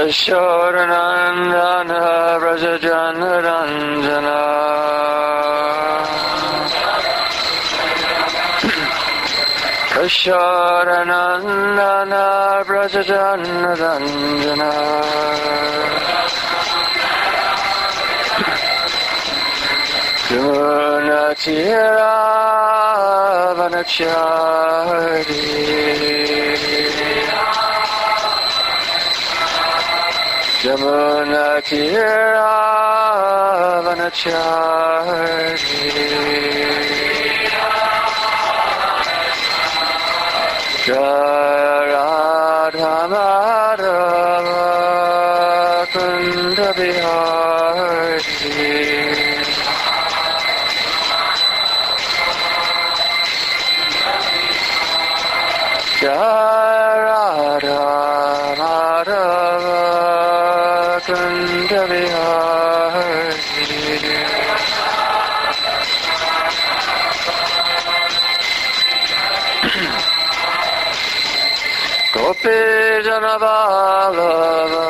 Yashodanandana Vrajajanaranjana Yashodanandana Vrajajanaranjana Gunatira Vanachari Yamunatira Vanachari Radha Madhava Kunda Bihari Radha Madhava Kunda Bihari Gopi Janavallabha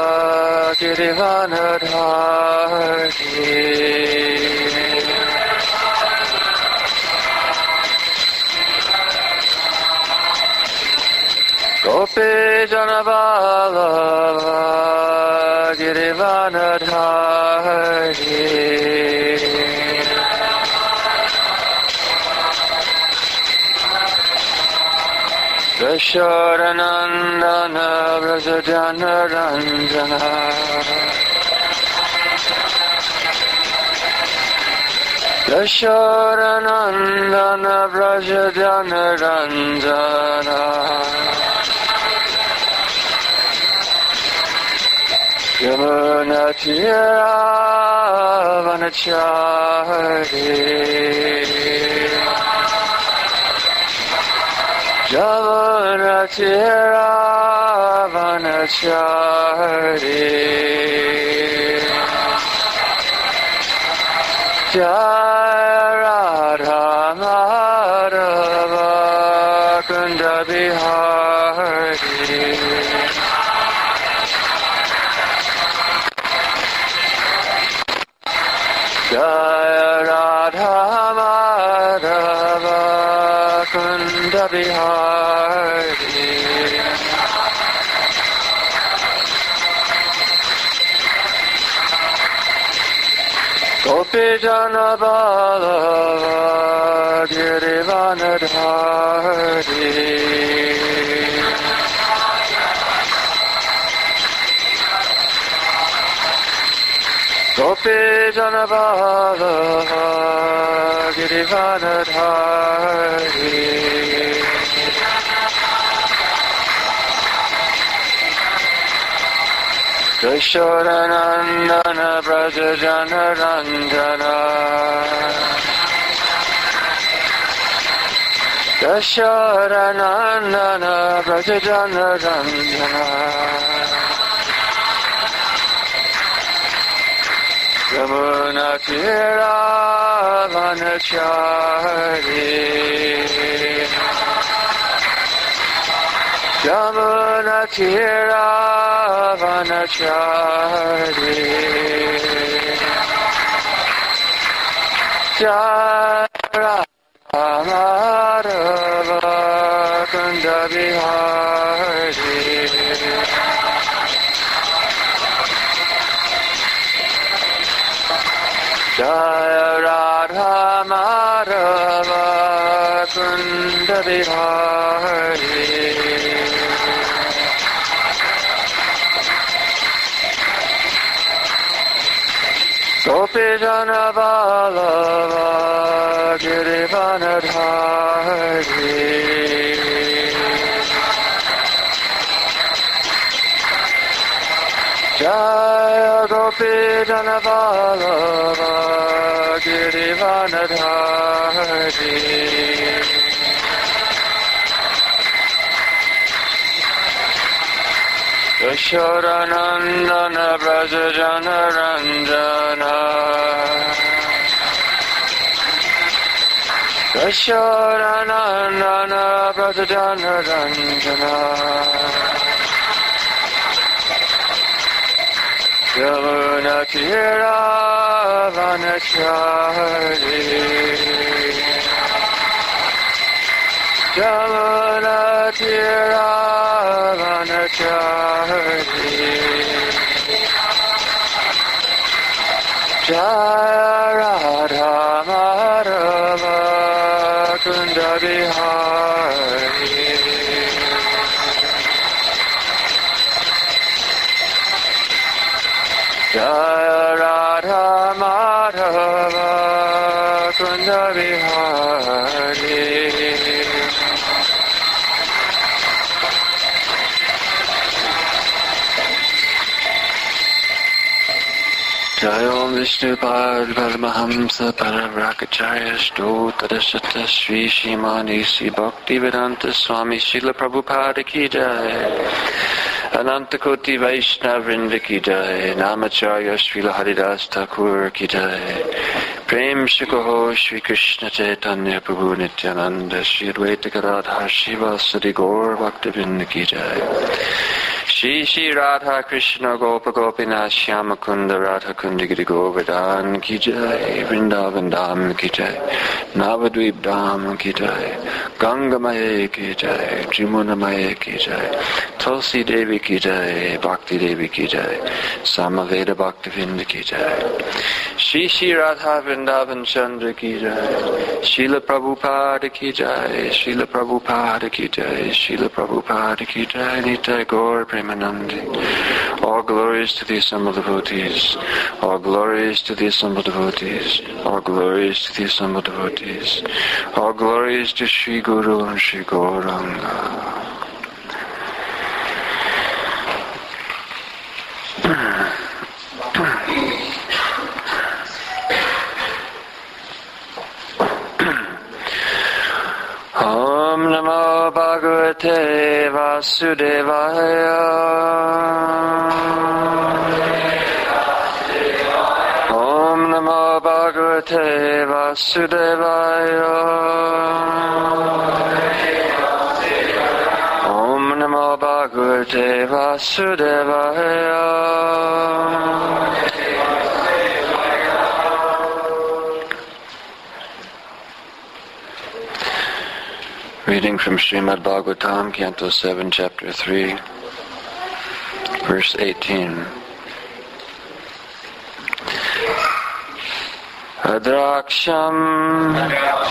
Girivanadhari Gopi Janavallabha Girivanadhari Yashodanandana Vrajajanaranjana Yashodanandana Vrajajanaranjana Yamunatira Vanachari Yamunatira Vanachari Radha Madhava Kunda Bihari Radha Madhava Kunda Bihari Gopi Janavallabha Girivanadhari Gopi Janavallabha Girivanadhari Yashodanandana Vrajajanaranjana Yashodanandana Vrajajanaranjana Yamunatira Vanachari Yamunatira Vanachari Radha Madhava Kunda Bihari Radha Madhava Kunda Bihari Gopi Janavallabha Girivanadhari Jaya Gopi Janavallabha Girivanadhari Yashodanandana Vrajajanaranjana Yashodanandana Vrajajanaranjana Yamuna Tira Vanachari Yamuna Tira Vanachari Jaya Radha Madhava Kunda Bihari Jaya Radha Madhava Kunda Bihari Jaya Om Vishnupad Paramahamsa Paravrakacharya Stotadashata Sri Shimani Sri Bhaktivedanta Swami Srila Prabhupada Ki Jai Anantakoti Vaishnavrinda Ki Jai Namacharya Srila Haridas Thakur Ki Jai Prem Shikoho Shri Krishna Chaitanya Prabhu Nityananda Shri Advaita Gadadhar Shiva Sadi Gaur Bhaktivinda Ki Jai Shri Shri Radha Krishna Gopa Gopinath Shyama Kunda Radha Kunda Giri Govardhan Ki Jai Vrindavan Dham Ki Jai Navadvip Dham Ki Jai Ganga Maye Ki Jai Jimuna Maye Ki Jai Tulsi Devi Ki Jai Bhakti Devi Ki Jai Samaveda Bhaktivinda Ki Jai Shri Shri Radha Vrindavan Chandra Ki Jai Srila Prabhupada Ki Jai Srila Prabhupada Ki Jai Srila Prabhupada Ki Jai Nitai Gaur Premanandi. All glories to the assembled devotees. All glories to the assembled devotees. All glories to the assembled devotees. All glories to Sri Guru and Sri Gauranga. Om Namo Bhagavate Vasudevaya. Om Namo Bhagavate Vasudevaya. Om Namo Bhagavate Vasudevaya. Reading from Srimad Bhagavatam, Canto 7, Chapter 3, verse 18. Adraksham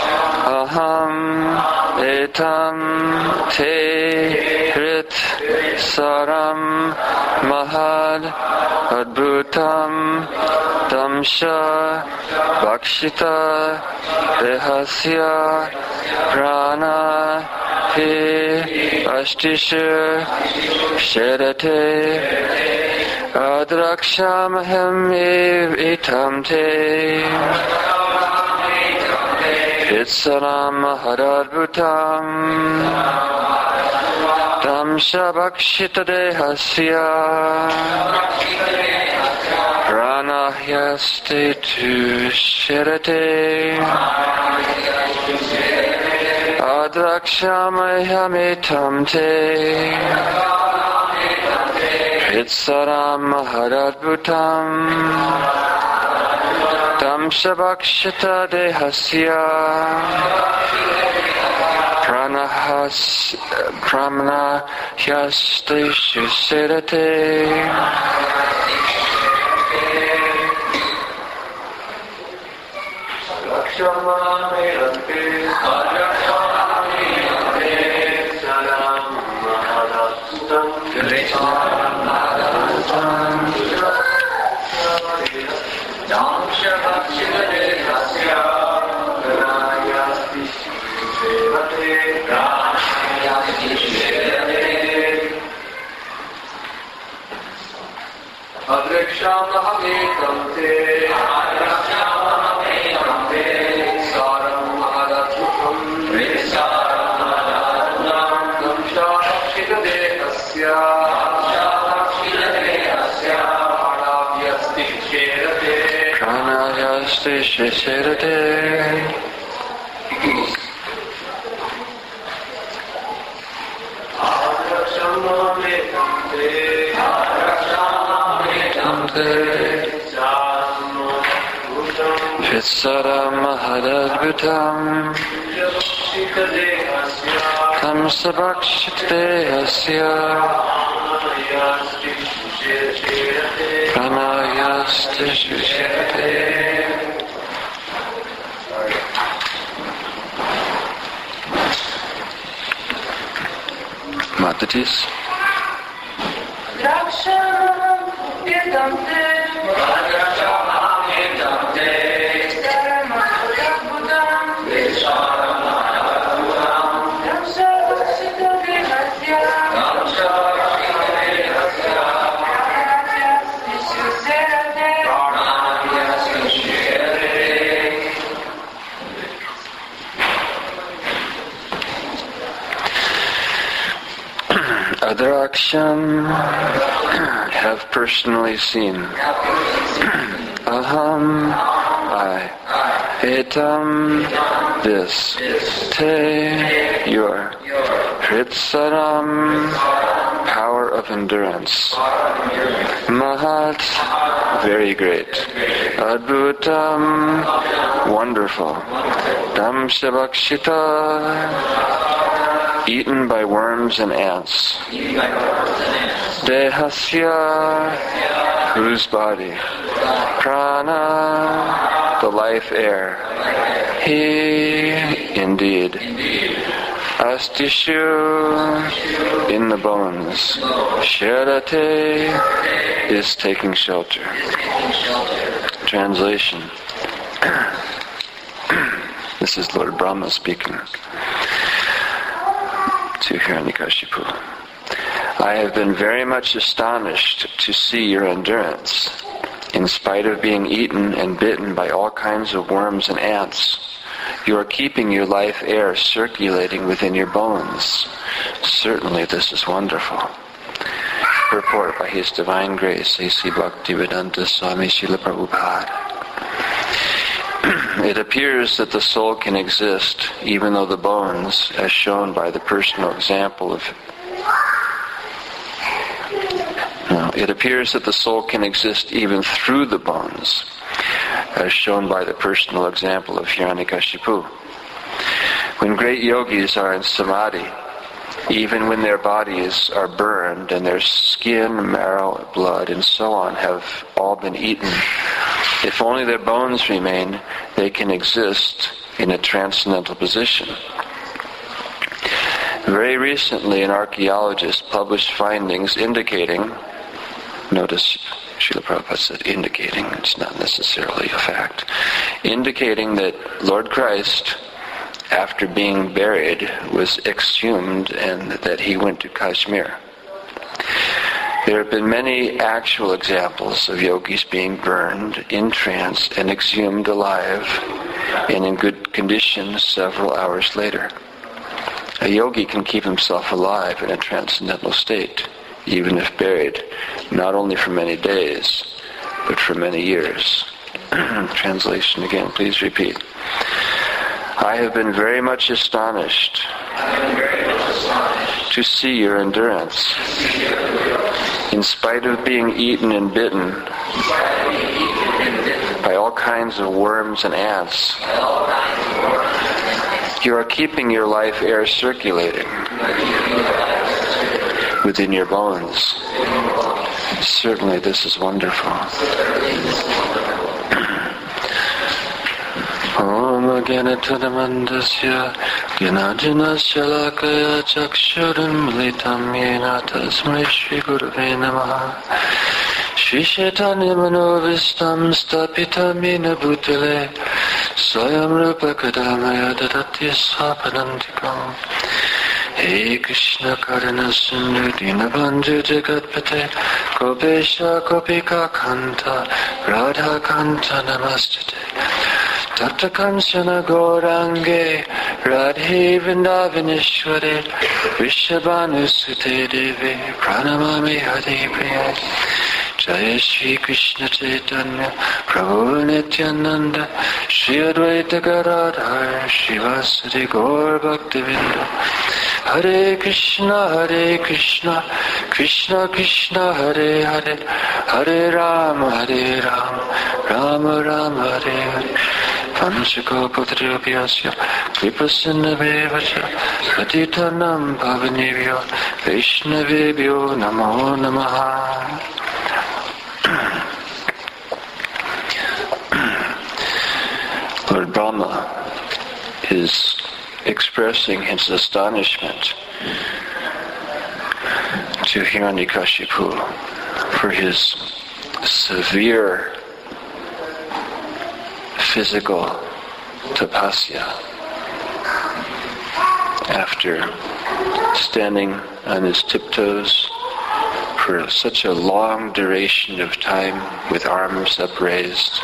aham etam te hrit saram mahad adbhutam damsha bhakshita dehasya prana he ashtisha sherate Adrakshamahem etam te Itsaram mahadadbhutam Damsha bhakshita dehasya Pranahyaste tu sherate Adrakshamahem etam te Itsaram mahadadbhutam Damsha bhakshita dehasya Pranahyaste shuserate. Te Vitsaram Mahadadbhutam Tam Sabakshite Asya Pranayaste Shushite. Matatis. Adraksham, have personally seen. Aham, I. Etam, this. Te, your. Hritsaram, power of endurance. Mahat, very great. Adbhutam, wonderful. Damshabakshita, eaten by worms and ants. Dehasya, whose body. Prana, the life air. He, indeed. Astishu, in the bones. Sharate, is taking shelter. Translation. This is Lord Brahma speaking to Hiranyakashipu. I have been very much astonished to see your endurance. In spite of being eaten and bitten by all kinds of worms and ants, you are keeping your life air circulating within your bones. Certainly this is wonderful. Purport by His Divine Grace, A.C. Bhaktivedanta Swami Srila Prabhupada. It appears that the soul can exist even though the bones, as shown by the personal example of... It appears that the soul can exist even through the bones, as shown by the personal example of Hiranyakashipu. When great yogis are in samadhi, even when their bodies are burned and their skin, marrow, blood, and so on have all been eaten, if only their bones remain, they can exist in a transcendental position. Very recently, an archaeologist published findings indicating, notice Srila Prabhupada said indicating, it's not necessarily a fact, indicating that Lord Christ, after being buried, was exhumed and that he went to Kashmir. There have been many actual examples of yogis being burned, entranced, and exhumed alive and in good condition several hours later. A yogi can keep himself alive in a transcendental state, even if buried, not only for many days, but for many years. Translation again, please repeat. I have been very much astonished to see your endurance. In spite of being eaten and bitten by all kinds of worms and ants, you are keeping your life air circulating within your bones. Certainly this is wonderful. Om Gyanatadamandasya Gyanajinasya Lakaya Chakshuram Militam Yena Tasmai Shri Gurave Namaha Shri Chaitanya Manovistam Stapitam Yena Bhutale Swayam Rupa Kadamaya Dadati Swapanantikam Hey Krishna Karana Sundar Dinabandhu Jagatpate Gopesha Gopika Kanta Radha Kanta Namastute Tata Kansana Gaurange Radhe Vrindavaneshware Vrishabhanu Sute Devi Pranamami Hare Priya Jaya Shri Krishna Chaitanya Prabhu Nityananda Shri Advaita Gadadhar Shri Vasudeva Gaur Bhaktivinda Hare Krishna, Krishna Krishna, Hare Hare, Hare Rama, Rama Rama, Hare Hare. Vanchakalpatarubhyasya Kripasindhabheva-cha Patitanam Pavanebhyo Vaishnavebhyo Namo Namaha. Lord Brahma is expressing his astonishment to Hiranyakashipu for his severe physical tapasya after standing on his tiptoes for such a long duration of time with arms upraised.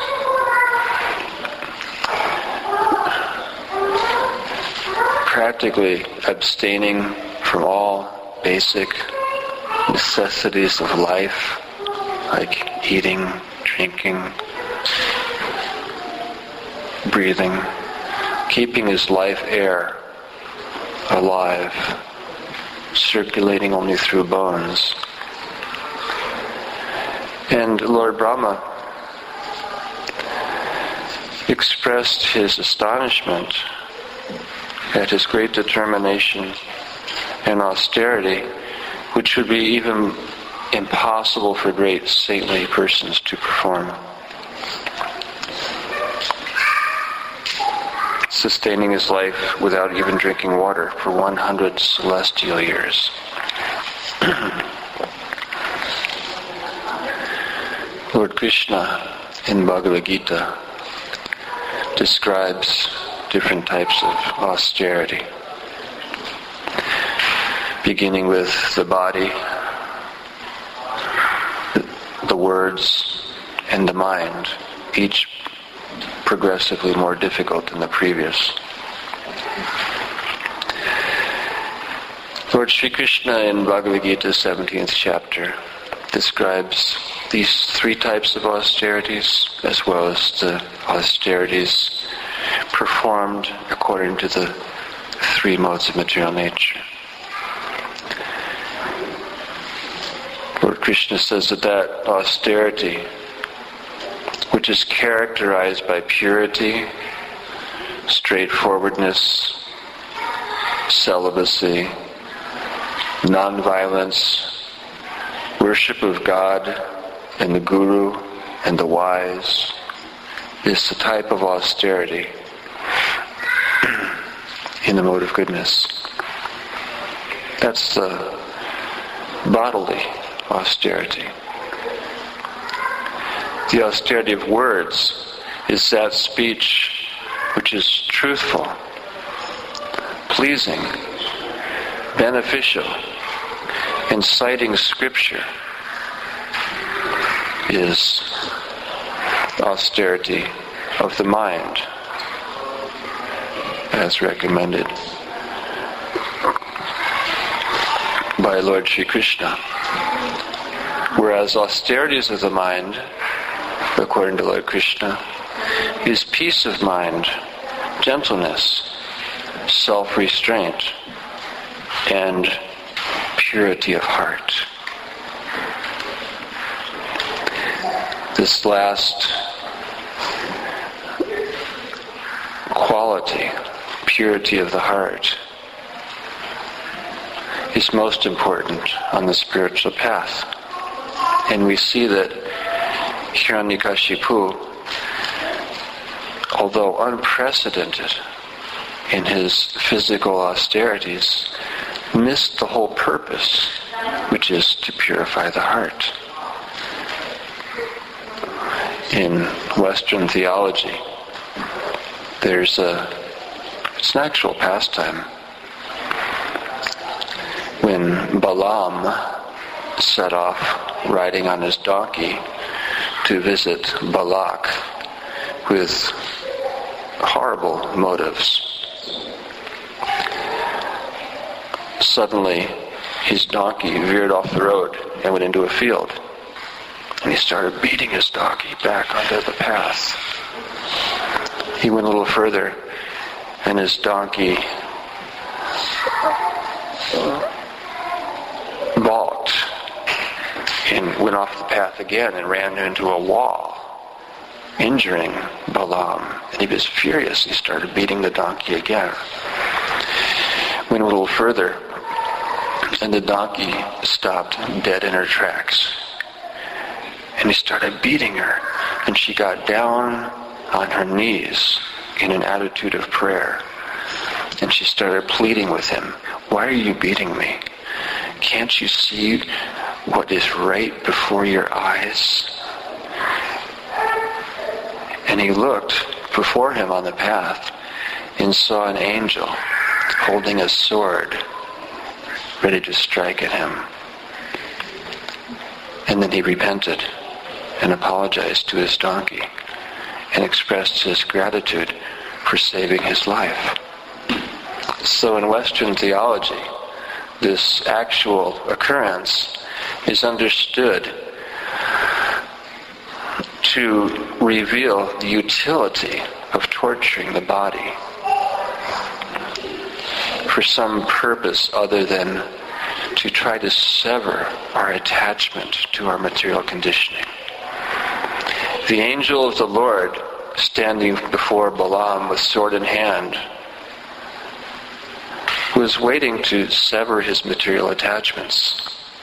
Practically abstaining from all basic necessities of life, like eating, drinking, breathing, keeping his life air alive, circulating only through bones. And Lord Brahma expressed his astonishment at his great determination and austerity, which would be even impossible for great saintly persons to perform. Sustaining his life without even drinking water for 100 celestial years. Lord Krishna in Bhagavad Gita describes different types of austerity, beginning with the body, the words, and the mind, each progressively more difficult than the previous. Lord Sri Krishna in Bhagavad Gita 17th chapter describes these three types of austerities, as well as the austerities performed according to the three modes of material nature. Lord Krishna says that austerity, which is characterized by purity, straightforwardness, celibacy, non-violence, worship of God and the Guru and the wise, is the type of austerity in the mode of goodness. That's the bodily austerity. The austerity of words is that speech which is truthful, pleasing, beneficial, and citing Scripture is austerity of the mind, as recommended by Lord Sri Krishna. Whereas austerities of the mind, according to Lord Krishna, is peace of mind, gentleness, self-restraint, and purity of heart. This last quality, purity of the heart, is most important on the spiritual path. And we see that Hiranyakashipu, although unprecedented in his physical austerities, missed the whole purpose, which is to purify the heart. In Western theology, it's an actual pastime. When Balaam set off riding on his donkey to visit Balak with horrible motives, suddenly his donkey veered off the road and went into a field. And he started beating his donkey back onto the path. He went a little further, and his donkey went off the path again and ran into a wall, injuring Balaam. And he was furious. He started beating the donkey again. Went a little further, and the donkey stopped dead in her tracks. And he started beating her, and she got down on her knees in an attitude of prayer. And she started pleading with him, "Why are you beating me? Can't you see what is right before your eyes?" And he looked before him on the path and saw an angel holding a sword, ready to strike at him. And then he repented and apologized to his donkey and expressed his gratitude for saving his life. So in Western theology, this actual occurrence is understood to reveal the utility of torturing the body for some purpose other than to try to sever our attachment to our material conditioning. The angel of the Lord, standing before Balaam with sword in hand, was waiting to sever his material attachments.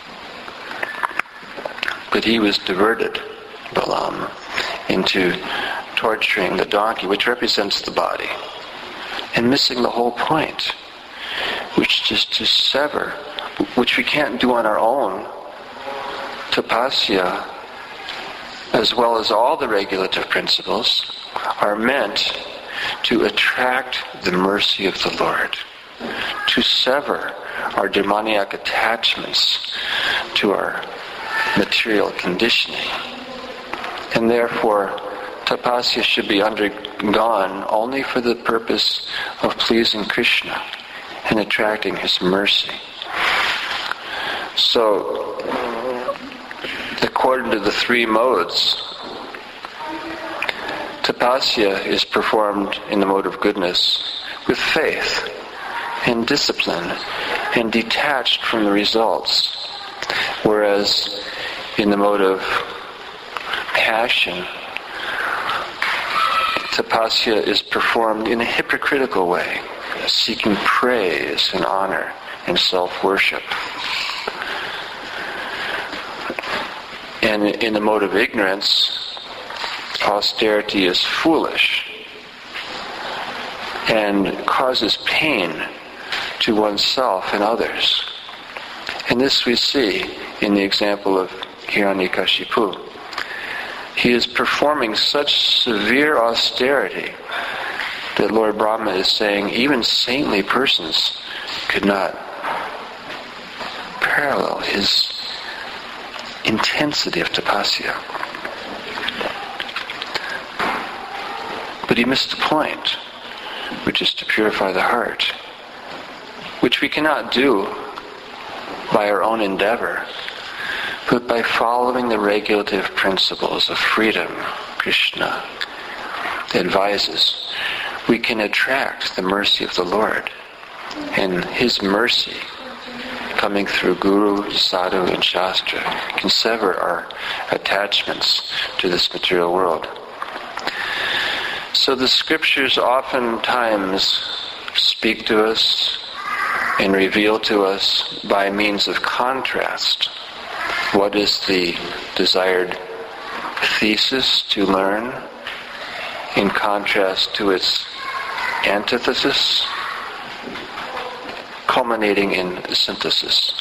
But he was diverted, Balaam, into torturing the donkey, which represents the body, and missing the whole point, which is to sever, which we can't do on our own. Tapasya, as well as all the regulative principles, are meant to attract the mercy of the Lord, to sever our demoniac attachments to our material conditioning. And therefore, tapasya should be undergone only for the purpose of pleasing Krishna and attracting his mercy. So, according to the three modes, tapasya is performed in the mode of goodness with faith and discipline and detached from the results, whereas in the mode of passion, tapasya is performed in a hypocritical way, seeking praise and honor and self-worship. And in the mode of ignorance, austerity is foolish and causes pain to oneself and others. And this we see in the example of Hiranyakashipu. He is performing such severe austerity that Lord Brahma is saying even saintly persons could not parallel his intensity of tapasya. But he missed the point, which is to purify the heart, which we cannot do by our own endeavor, but by following the regulative principles of freedom Krishna advises. We can attract the mercy of the Lord, and his mercy, coming through Guru, Sadhu, and Shastra, can sever our attachments to this material world. So the scriptures oftentimes speak to us and reveal to us by means of contrast what is the desired thesis to learn in contrast to its antithesis, culminating in synthesis.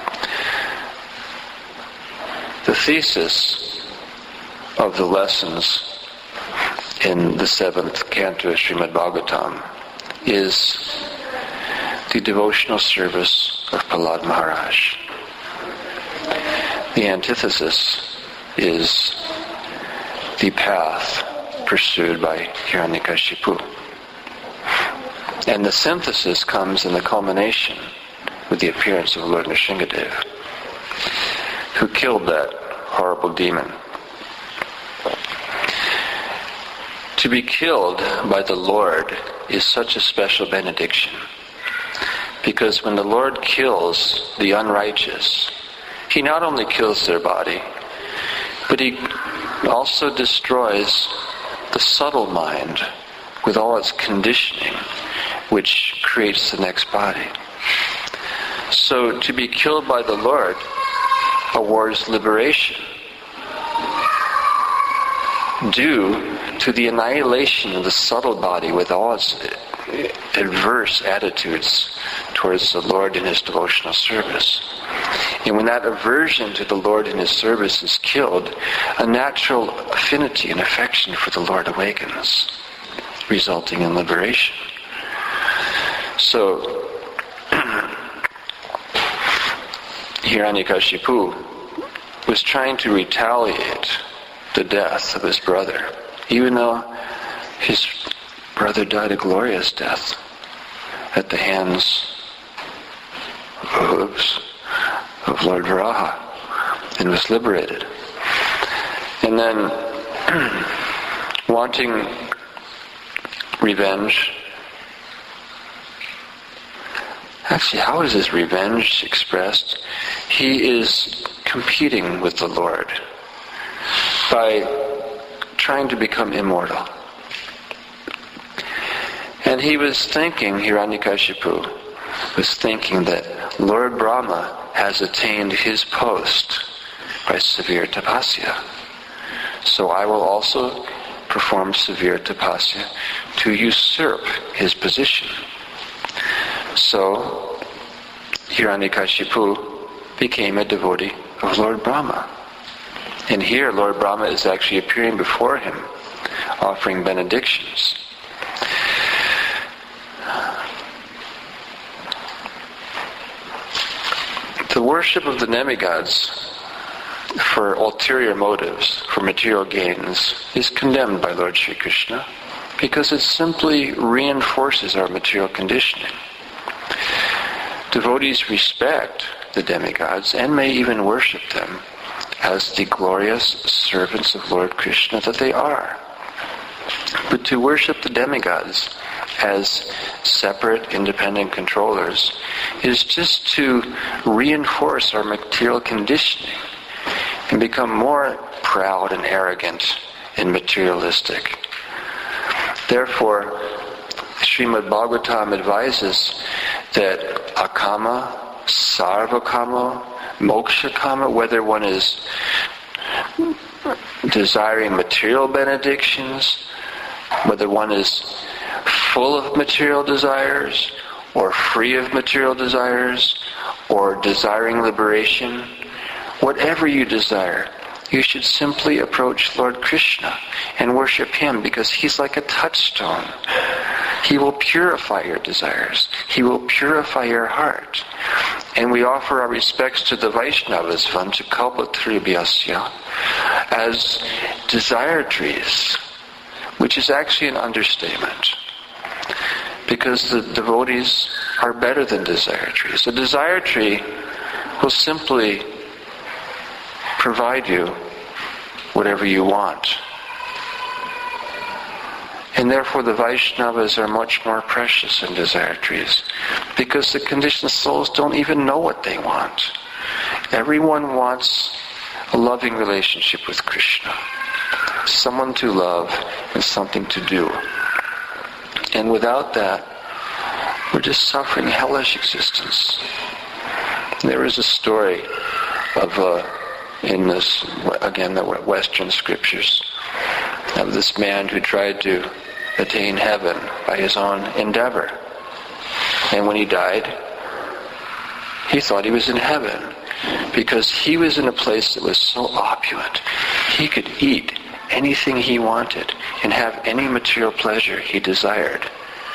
The thesis of the lessons in the 7th canto of Srimad Bhagavatam is the devotional service of Prahlad Maharaj. The antithesis is the path pursued by Hiranyakashipu. And the synthesis comes in the culmination with the appearance of Lord Nrsingadev, who killed that horrible demon. To be killed by the Lord is such a special benediction, because when the Lord kills the unrighteous, he not only kills their body, But he also destroys the subtle mind with all its conditioning, which creates the next body. So to be killed by the Lord awards liberation due to the annihilation of the subtle body with all its adverse attitudes towards the Lord in his devotional service. And when that aversion to the Lord in his service is killed, a natural affinity and affection for the Lord awakens, resulting in liberation. So, Hiranyakashipu was trying to retaliate the death of his brother, even though his brother died a glorious death at the hands of Lord Varaha and was liberated. And then, wanting revenge. Actually, how is his revenge expressed? He is competing with the Lord by trying to become immortal. And he was thinking, Hiranyakashipu was thinking that Lord Brahma has attained his post by severe tapasya. So I will also perform severe tapasya to usurp his position. So Hiranyakashipu became a devotee of Lord Brahma. And here Lord Brahma is actually appearing before him, offering benedictions. The worship of the demigods for ulterior motives, for material gains, is condemned by Lord Sri Krishna because it simply reinforces our material conditioning. Devotees respect the demigods and may even worship them as the glorious servants of Lord Krishna that they are. But to worship the demigods as separate, independent controllers is just to reinforce our material conditioning and become more proud and arrogant and materialistic. Therefore, Srimad Bhagavatam advises that akama, sarvakama, moksha kama, whether one is desiring material benedictions, whether one is full of material desires, or free of material desires, or desiring liberation, whatever you desire, you should simply approach Lord Krishna and worship him because he's like a touchstone. He will purify your desires. He will purify your heart. And we offer our respects to the Vaishnavas, Vanchakalpatarubhyasya, as desire trees, which is actually an understatement, because the devotees are better than desire trees. A desire tree will simply provide you whatever you want. And therefore the Vaishnavas are much more precious than desire trees, because the conditioned souls don't even know what they want. Everyone wants a loving relationship with Krishna, someone to love and something to do. And without that, we're just suffering hellish existence. There is a story of, in this, again, the Western scriptures, of this man who tried to attain heaven by his own endeavor. And when he died, he thought he was in heaven because he was in a place that was so opulent. He could eat anything he wanted and have any material pleasure he desired.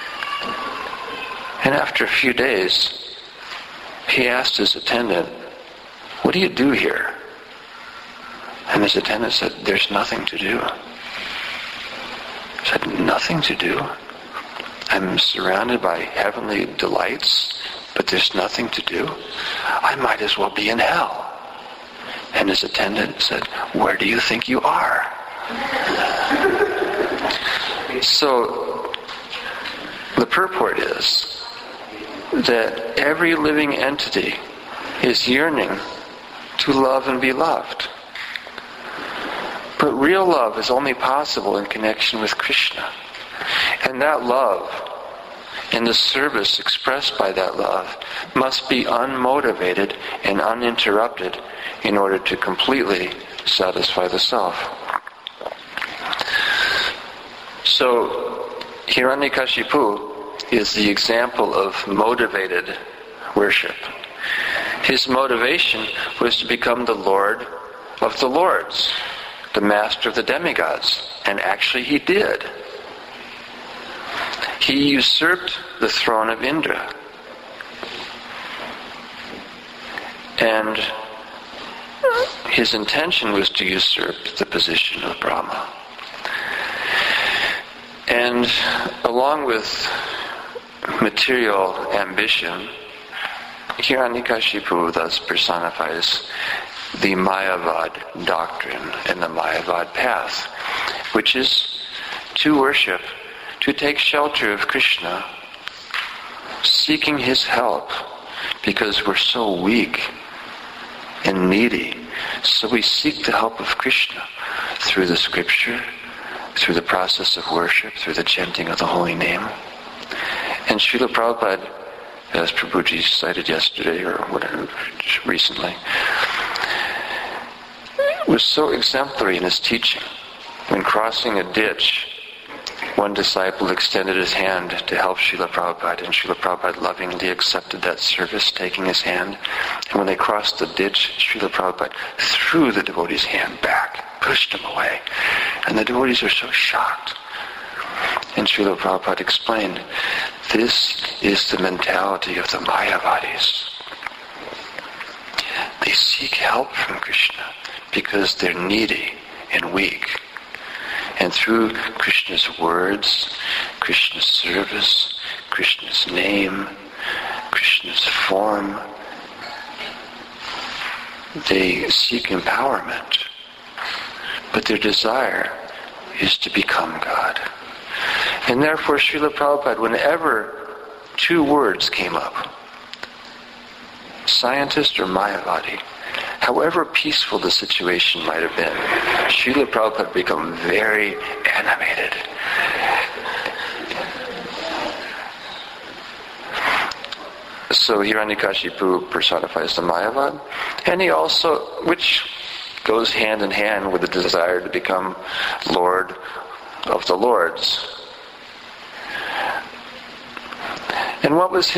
And after a few days, he asked his attendant, "What do you do here?" And his attendant said, "There's nothing to do." He said, "Nothing to do? I'm surrounded by heavenly delights, but there's nothing to do? I might as well be in hell." And his attendant said, "Where do you think you are?" So, the purport is that every living entity is yearning to love and be loved. But real love is only possible in connection with Krishna. And that love, and the service expressed by that love, must be unmotivated and uninterrupted in order to completely satisfy the self. So, Hiranyakashipu is the example of motivated worship. His motivation was to become the Lord of the Lords, the master of the demigods. And actually he did. He usurped the throne of Indra. And his intention was to usurp the position of Brahma. And along with material ambition, Hiranyakashipu thus personifies the Mayavad doctrine and the Mayavad path, which is to worship, to take shelter of Krishna, seeking his help, because we're so weak and needy. So we seek the help of Krishna through the scripture, through the process of worship, through the chanting of the holy name. And Srila Prabhupada, as Prabhuji cited yesterday or whatever, recently, was so exemplary in his teaching. When crossing a ditch, one disciple extended his hand to help Srila Prabhupada, and Srila Prabhupada lovingly accepted that service, taking his hand. And when they crossed the ditch, Srila Prabhupada threw the devotee's hand back, pushed him away. And the devotees are so shocked. And Srila Prabhupada explained, this is the mentality of the Mayavadis. They seek help from Krishna because they're needy and weak. And through Krishna's words, Krishna's service, Krishna's name, Krishna's form, they seek empowerment. But their desire is to become God. And therefore, Srila Prabhupada, whenever two words came up, scientist or Mayavadi, however peaceful the situation might have been, Srila Prabhupada had become very animated. So Hiranyakashipu personifies the Mayavad, and he also, which goes hand in hand with the desire to become Lord of the Lords. And what was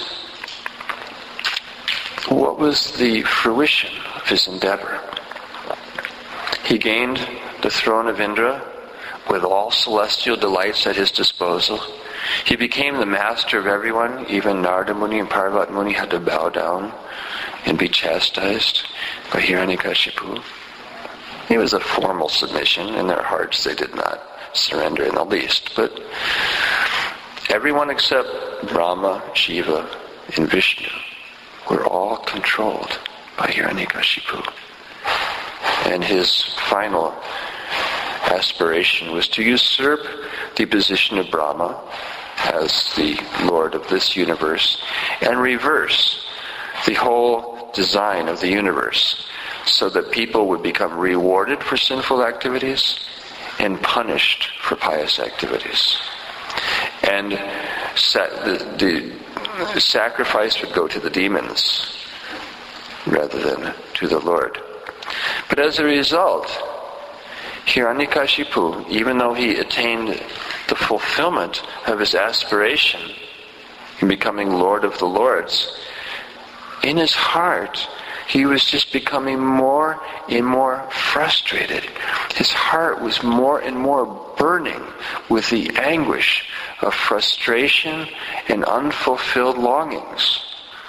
the fruition of his endeavor? He gained the throne of Indra with all celestial delights at his disposal. He became the master of everyone. Even Narada Muni and Parvat Muni had to bow down and be chastised by Hiranyakashipu. It was a formal submission. In their hearts they did not surrender in the least. But everyone except Brahma, Shiva, and Vishnu were all controlled by Hiranyakashipu. And his final aspiration was to usurp the position of Brahma as the Lord of this universe and reverse the whole design of the universe so that people would become rewarded for sinful activities and punished for pious activities. And the sacrifice would go to the demons rather than to the Lord. But as a result, Hiranyakashipu, even though he attained the fulfillment of his aspiration in becoming Lord of the Lords, in his heart he was just becoming more and more frustrated. His heart was more and more burning with the anguish of frustration and unfulfilled longings.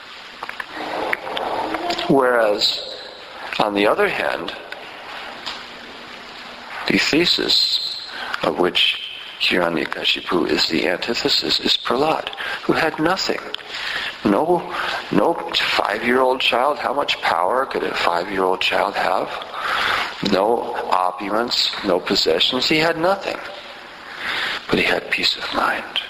Whereas, on the other hand, the thesis of which Hiranyakashipu is the antithesis is Prahlad, who had nothing. No 5-year-old child. How much power could a 5-year-old child have? No opulence, no possessions. He had nothing. But he had peace of mind.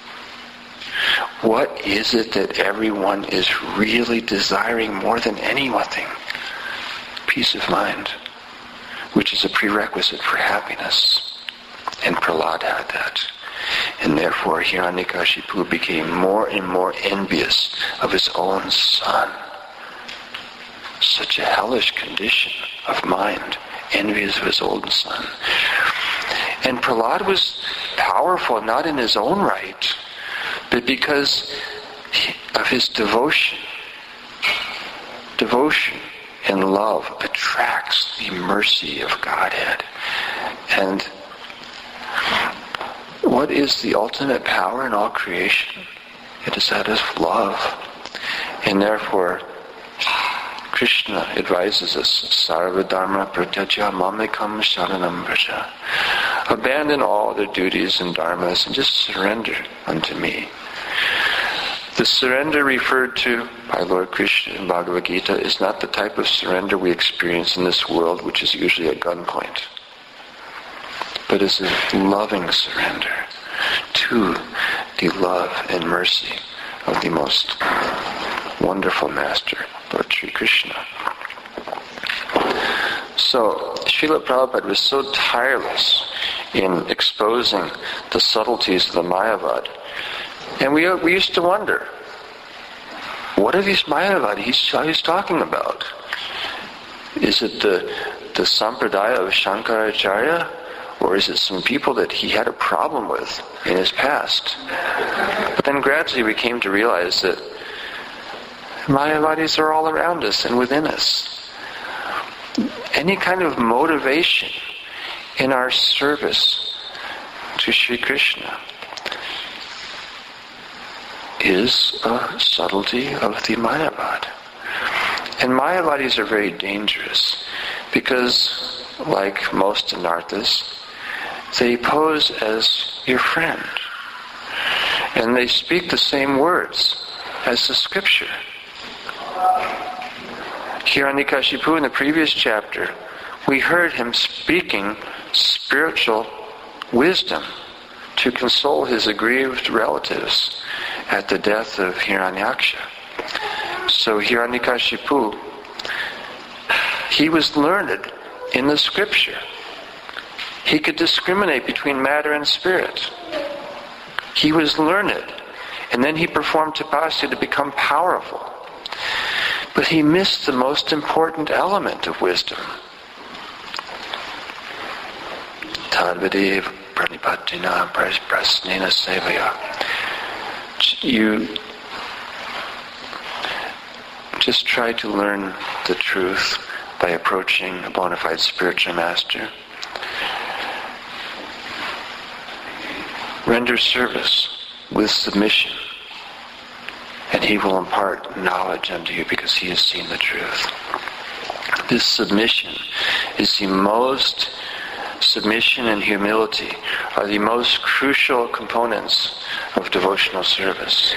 What is it that everyone is really desiring more than anything? Peace of mind. which is a prerequisite for happiness. And Prahlad had that. And therefore Hiranyakashipu became more and more envious of his own son. Such a hellish condition of mind, envious of his own son. And Prahlad was powerful not in his own right, but because of his devotion. Devotion and love attracts the mercy of Godhead. And what is the ultimate power in all creation? It is that of love. And therefore, Krishna advises us, Sarva Dharma Pratyaja Mamekam Sharanam Vraja. Abandon all their duties and dharmas and just surrender unto me. The surrender referred to by Lord Krishna in Bhagavad Gita is not the type of surrender we experience in this world, which is usually at gunpoint, but is a loving surrender to the love and mercy of the most wonderful Master, Lord Sri Krishna. So, Srila Prabhupada was so tireless in exposing the subtleties of the Mayavad. And we used to wonder, what are these Mayavad he's talking about? Is it the Sampradaya of Shankaracharya? Or is it some people that he had a problem with in his past? But then gradually we came to realize that Mayavadis are all around us and within us. Any kind of motivation in our service to Sri Krishna is a subtlety of the Mayavad. And Mayavadis are very dangerous because, like most anarthas, they pose as your friend. And they speak the same words as the scripture. Hiranyakashipu in the previous chapter, we heard him speaking spiritual wisdom to console his aggrieved relatives at the death of Hiranyaksha. So Hiranyakashipu, he was learned in the scripture. He could discriminate between matter and spirit. He was learned. And then he performed tapasya to become powerful. But he missed the most important element of wisdom. Tadvadev pranipattina prasnena sevaya. You just try to learn the truth by approaching a bona fide spiritual master. Render service with submission, and he will impart knowledge unto you because he has seen the truth. This submission and humility are the most crucial components of devotional service,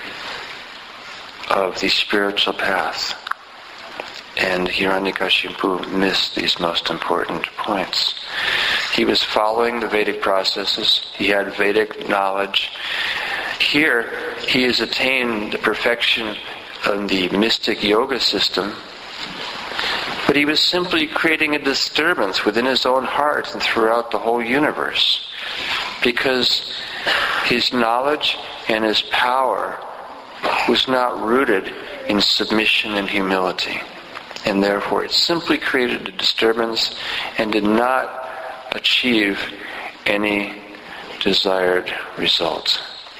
of the spiritual path. And Hiranyakashipu missed these most important points. He was following the Vedic processes. He had Vedic knowledge. Here, he has attained the perfection of the mystic yoga system, but he was simply creating a disturbance within his own heart and throughout the whole universe, because his knowledge and his power was not rooted in submission and humility. And therefore it simply created a disturbance and did not achieve any desired result.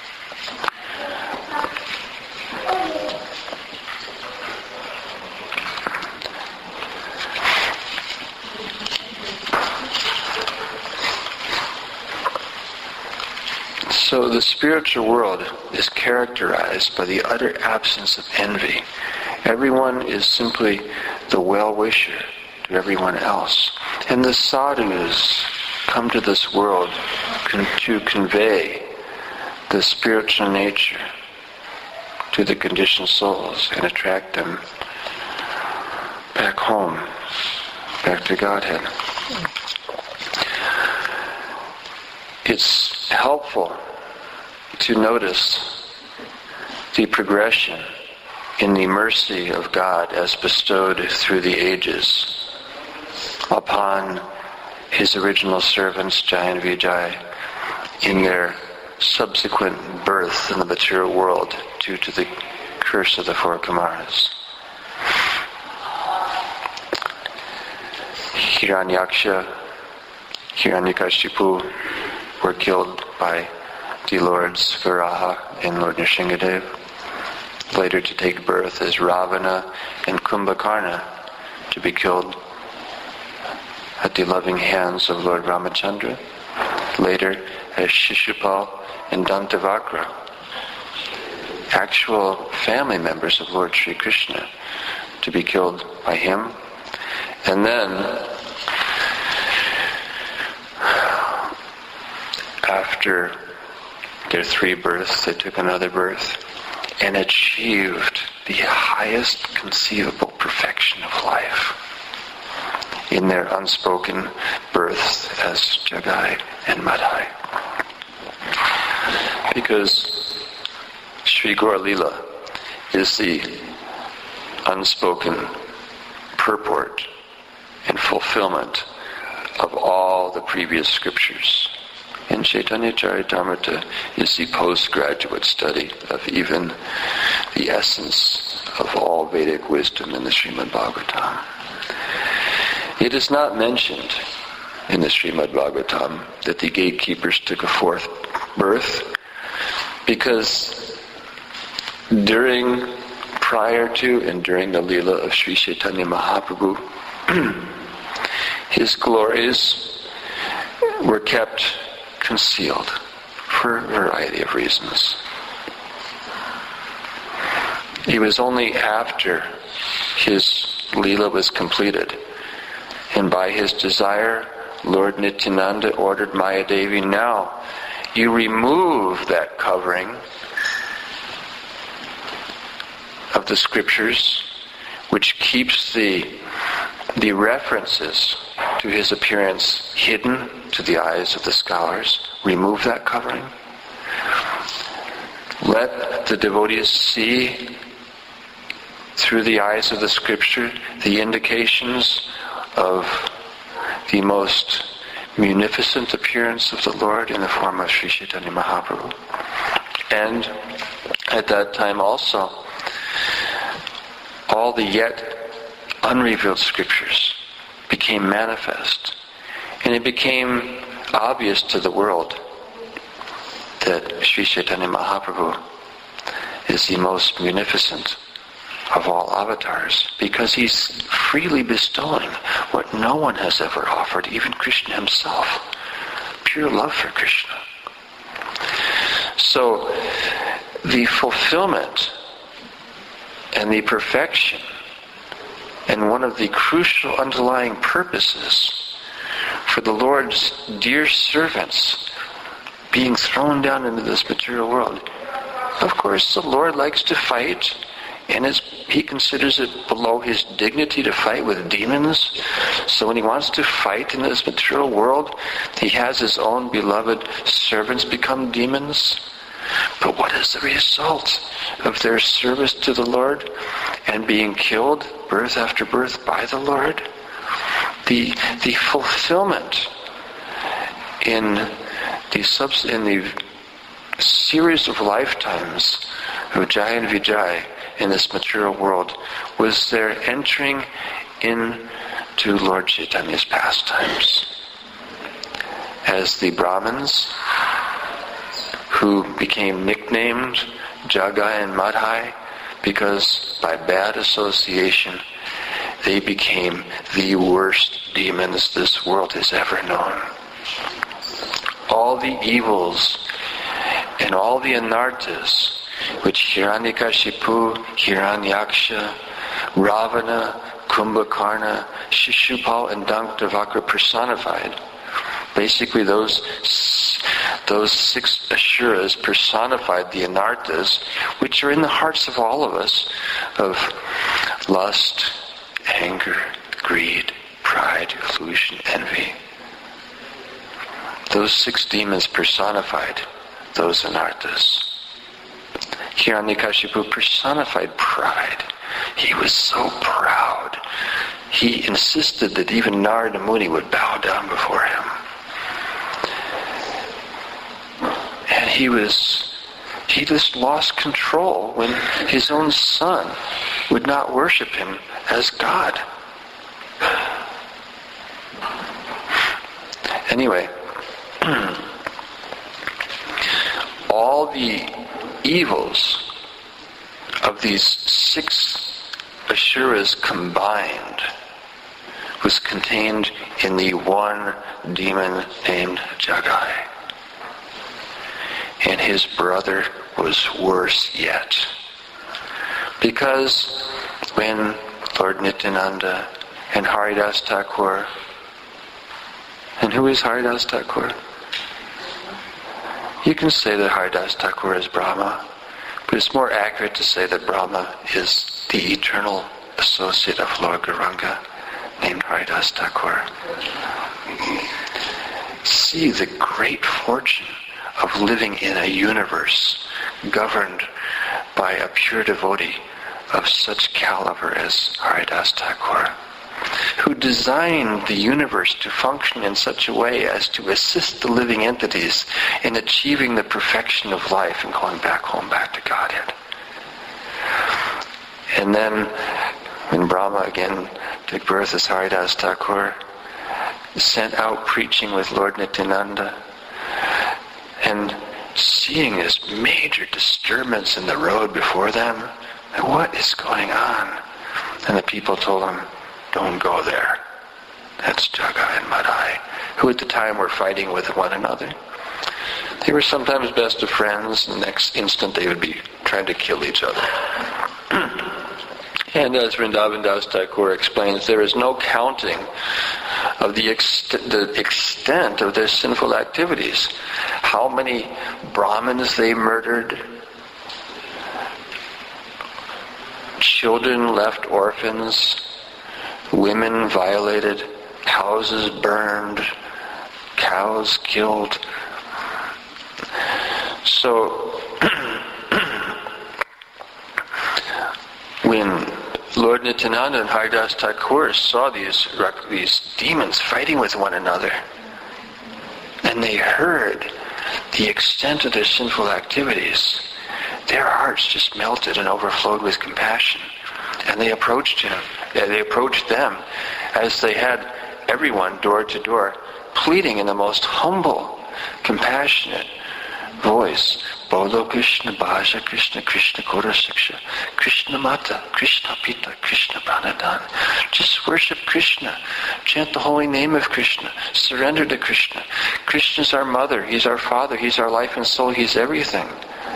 So the spiritual world is characterized by the utter absence of envy. Everyone is simply the well-wisher to everyone else. And the sadhus come to this world to convey the spiritual nature to the conditioned souls and attract them back home, back to Godhead. It's helpful to notice the progression in the mercy of God as bestowed through the ages upon his original servants, Jaya and Vijay, in their subsequent birth in the material world due to the curse of the four Kumaras. Hiranyaksha, Hiranyakashipu were killed by the Lords Varaha and Lord Nrsingadev, later to take birth as Ravana and Kumbhakarna, to be killed at the loving hands of Lord Ramachandra, later as Shishupal and Dantavakra, actual family members of Lord Sri Krishna, to be killed by him. And then, after their 3 births, they took another birth and achieved the highest conceivable perfection of life in their unspoken births as Jagai and Madhai. Because Sri Gaura Lila is the unspoken purport and fulfillment of all the previous scriptures. And Chaitanya Charitamrita is the postgraduate study of even the essence of all Vedic wisdom in the Srimad Bhagavatam. It is not mentioned in the Srimad Bhagavatam that the gatekeepers took a 4th birth, because prior to and during the Leela of Sri Chaitanya Mahaprabhu, his glories were kept concealed for a variety of reasons. It was only after his Leela was completed, and by his desire, Lord Nityananda ordered Mayadevi, now you remove that covering of the scriptures which keeps the references to his appearance hidden to the eyes of the scholars. Remove that covering. Let the devotees see through the eyes of the scripture the indications of the most munificent appearance of the Lord in the form of Sri Chaitanya Mahaprabhu. And at that time also, all the yet unrevealed scriptures became manifest, and it became obvious to the world that Sri Chaitanya Mahaprabhu is the most munificent of all avatars, because he's freely bestowing what no one has ever offered, even Krishna himself. Pure love for Krishna. So the fulfillment and the perfection and one of the crucial underlying purposes for the Lord's dear servants being thrown down into this material world. Of course, the Lord likes to fight, and he considers it below his dignity to fight with demons. So when he wants to fight in this material world, he has his own beloved servants become demons. But what is the result of their service to the Lord and being killed birth after birth by the Lord? The fulfillment in the series of lifetimes of Jaya and Vijay in this material world was their entering into Lord Chaitanya's pastimes as the Brahmins, who became nicknamed Jagai and Madhai because by bad association they became the worst demons this world has ever known. All the evils and all the anarthas which Hiranyakashipu, Hiranyaksha, Ravana, Kumbhakarna, Shishupal, and Dantavakra personified. Basically, those 6 asuras personified the anarthas, which are in the hearts of all of us, of lust, anger, greed, pride, illusion, envy. Those 6 demons personified those anarthas. Hiranyakashipu personified pride. He was so proud. He insisted that even Narada Muni would bow down before him. And he just lost control when his own son would not worship him as God. Anyway, all the evils of these 6 Asuras combined was contained in the one demon named Jagai. And his brother was worse yet. Because when Lord Nityananda and Haridas Thakur, and who is Haridas Thakur? You can say that Haridas Thakur is Brahma, but it's more accurate to say that Brahma is the eternal associate of Lord Gauranga named Haridas Thakur. See the great fortune of living in a universe governed by a pure devotee of such caliber as Haridas Thakur, who designed the universe to function in such a way as to assist the living entities in achieving the perfection of life and going back home, back to Godhead. And then, when Brahma again took birth as Haridas Thakur, sent out preaching with Lord Nityananda, and seeing this major disturbance in the road before them, what is going on? And the people told him, don't go there. That's Jagai and Madai, who at the time were fighting with one another. They were sometimes best of friends, and the next instant they would be trying to kill each other. And as Vrindavan Das Thakur explains, there is no counting of the extent of their sinful activities. How many Brahmins they murdered, children left orphans, women violated, houses burned, cows killed. So, when Lord Nityananda and Haridas Thakur saw these demons fighting with one another, and they heard the extent of their sinful activities, their hearts just melted and overflowed with compassion. And they approached him. They approached them as they had everyone door to door, pleading in the most humble, compassionate voice, Bolo Krishna Bhaja Krishna Krishna Kora Siksha Krishna Mata Krishna Pita Krishna Pranadan. Just worship Krishna. Chant the holy name of Krishna. Surrender to Krishna. Krishna's our mother. He's our father. He's our life and soul. He's everything.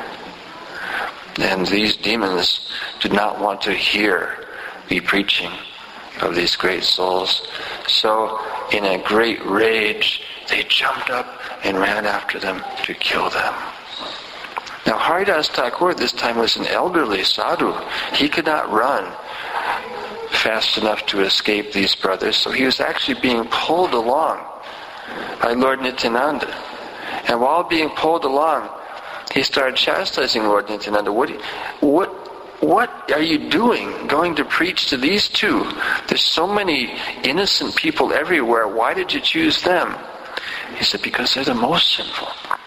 And these demons did not want to hear the preaching of these great souls. So in a great rage, they jumped up and ran after them to kill them. Now Haridas Thakur this time was an elderly sadhu. He could not run fast enough to escape these brothers, so he was actually being pulled along by Lord Nityananda. And while being pulled along, he started chastising Lord Nityananda. What are you doing going to preach to these two? There's so many innocent people everywhere. Why did you choose them? He said, because they're the most sinful.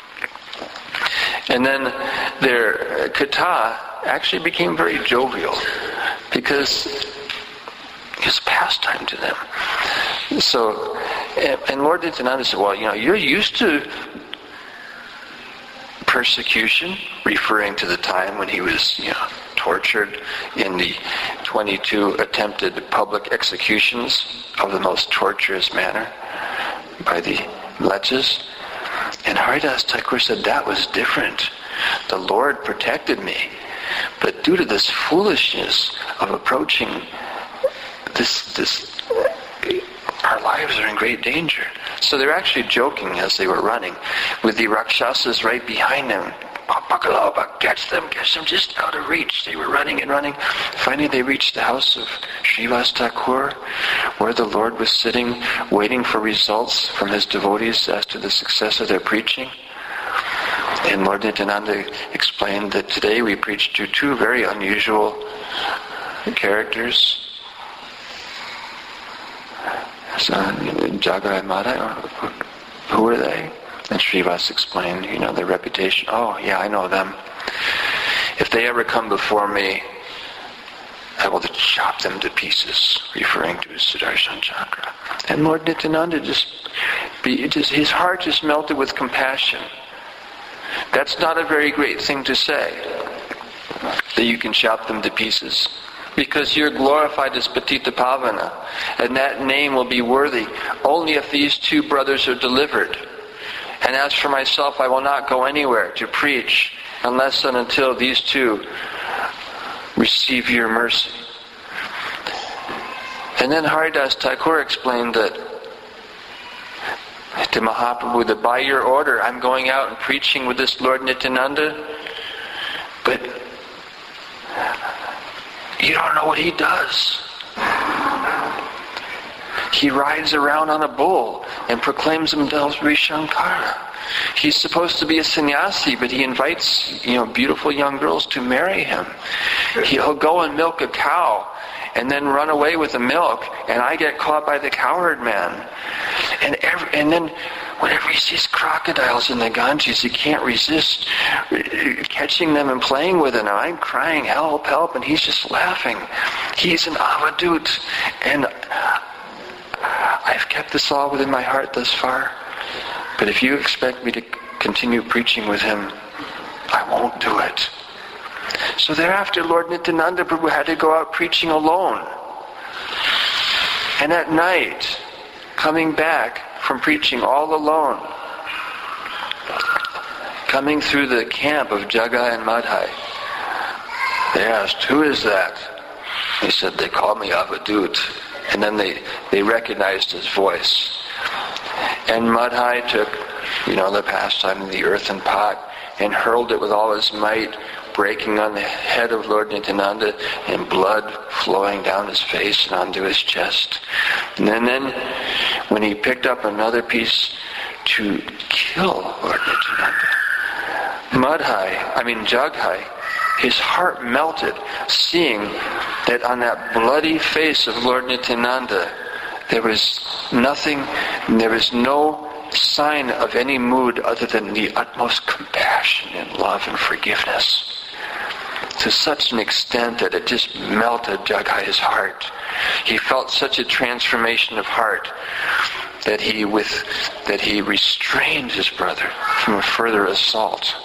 And then their katha actually became very jovial because it's pastime to them. So, and Lord Nityananda said, well, you're used to persecution, referring to the time when he was, tortured in the 22 attempted public executions of the most torturous manner by the lechas. And Haridas Thakur said that was different. The Lord protected me. But due to this foolishness of approaching this our lives are in great danger. So they're actually joking as they were running, with the Rakshasas right behind them. Catch them, just out of reach. They were running and running. Finally they reached the house of Srivas Thakur, where the Lord was sitting, waiting for results from his devotees as to the success of their preaching. And Lord Nityananda explained that today we preached to two very unusual characters. So, Jagai and Madhai, who are they? And Srivas explained, their reputation. Oh, yeah, I know them. If they ever come before me, I will chop them to pieces, referring to his Sudarshan Chakra. And Lord Nityananda his heart just melted with compassion. That's not a very great thing to say, that you can chop them to pieces. Because you're glorified as Patita Pavana, and that name will be worthy only if these two brothers are delivered. And as for myself, I will not go anywhere to preach unless and until these two receive your mercy. And then Haridas Thakur explained that to Mahaprabhu that by your order I'm going out and preaching with this Lord Nityananda, but you don't know what he does. He rides around on a bull and proclaims himself Sri Shankara. He's supposed to be a sannyasi, but he invites, beautiful young girls to marry him. He'll go and milk a cow and then run away with the milk, and I get caught by the cowherd man. And then whenever he sees crocodiles in the Ganges, he can't resist catching them and playing with them. And I'm crying, help, help, and he's just laughing. He's an avadut. And I've kept this all within my heart thus far. But if you expect me to continue preaching with him, I won't do it. So thereafter, Lord Nityananda Prabhu had to go out preaching alone. And at night, coming back from preaching all alone, coming through the camp of Jagai and Madhai, they asked, who is that? He said, they call me Avadut. And then they recognized his voice. And Madhai took, the pastime of the earthen pot and hurled it with all his might, breaking on the head of Lord Nityananda and blood flowing down his face and onto his chest. And then when he picked up another piece to kill Lord Nityananda, Jagai, his heart melted, seeing that on that bloody face of Lord Nityananda, there was nothing, there was no sign of any mood other than the utmost compassion and love and forgiveness. To such an extent that it just melted Jagai's heart. He felt such a transformation of heart that he restrained his brother from a further assault.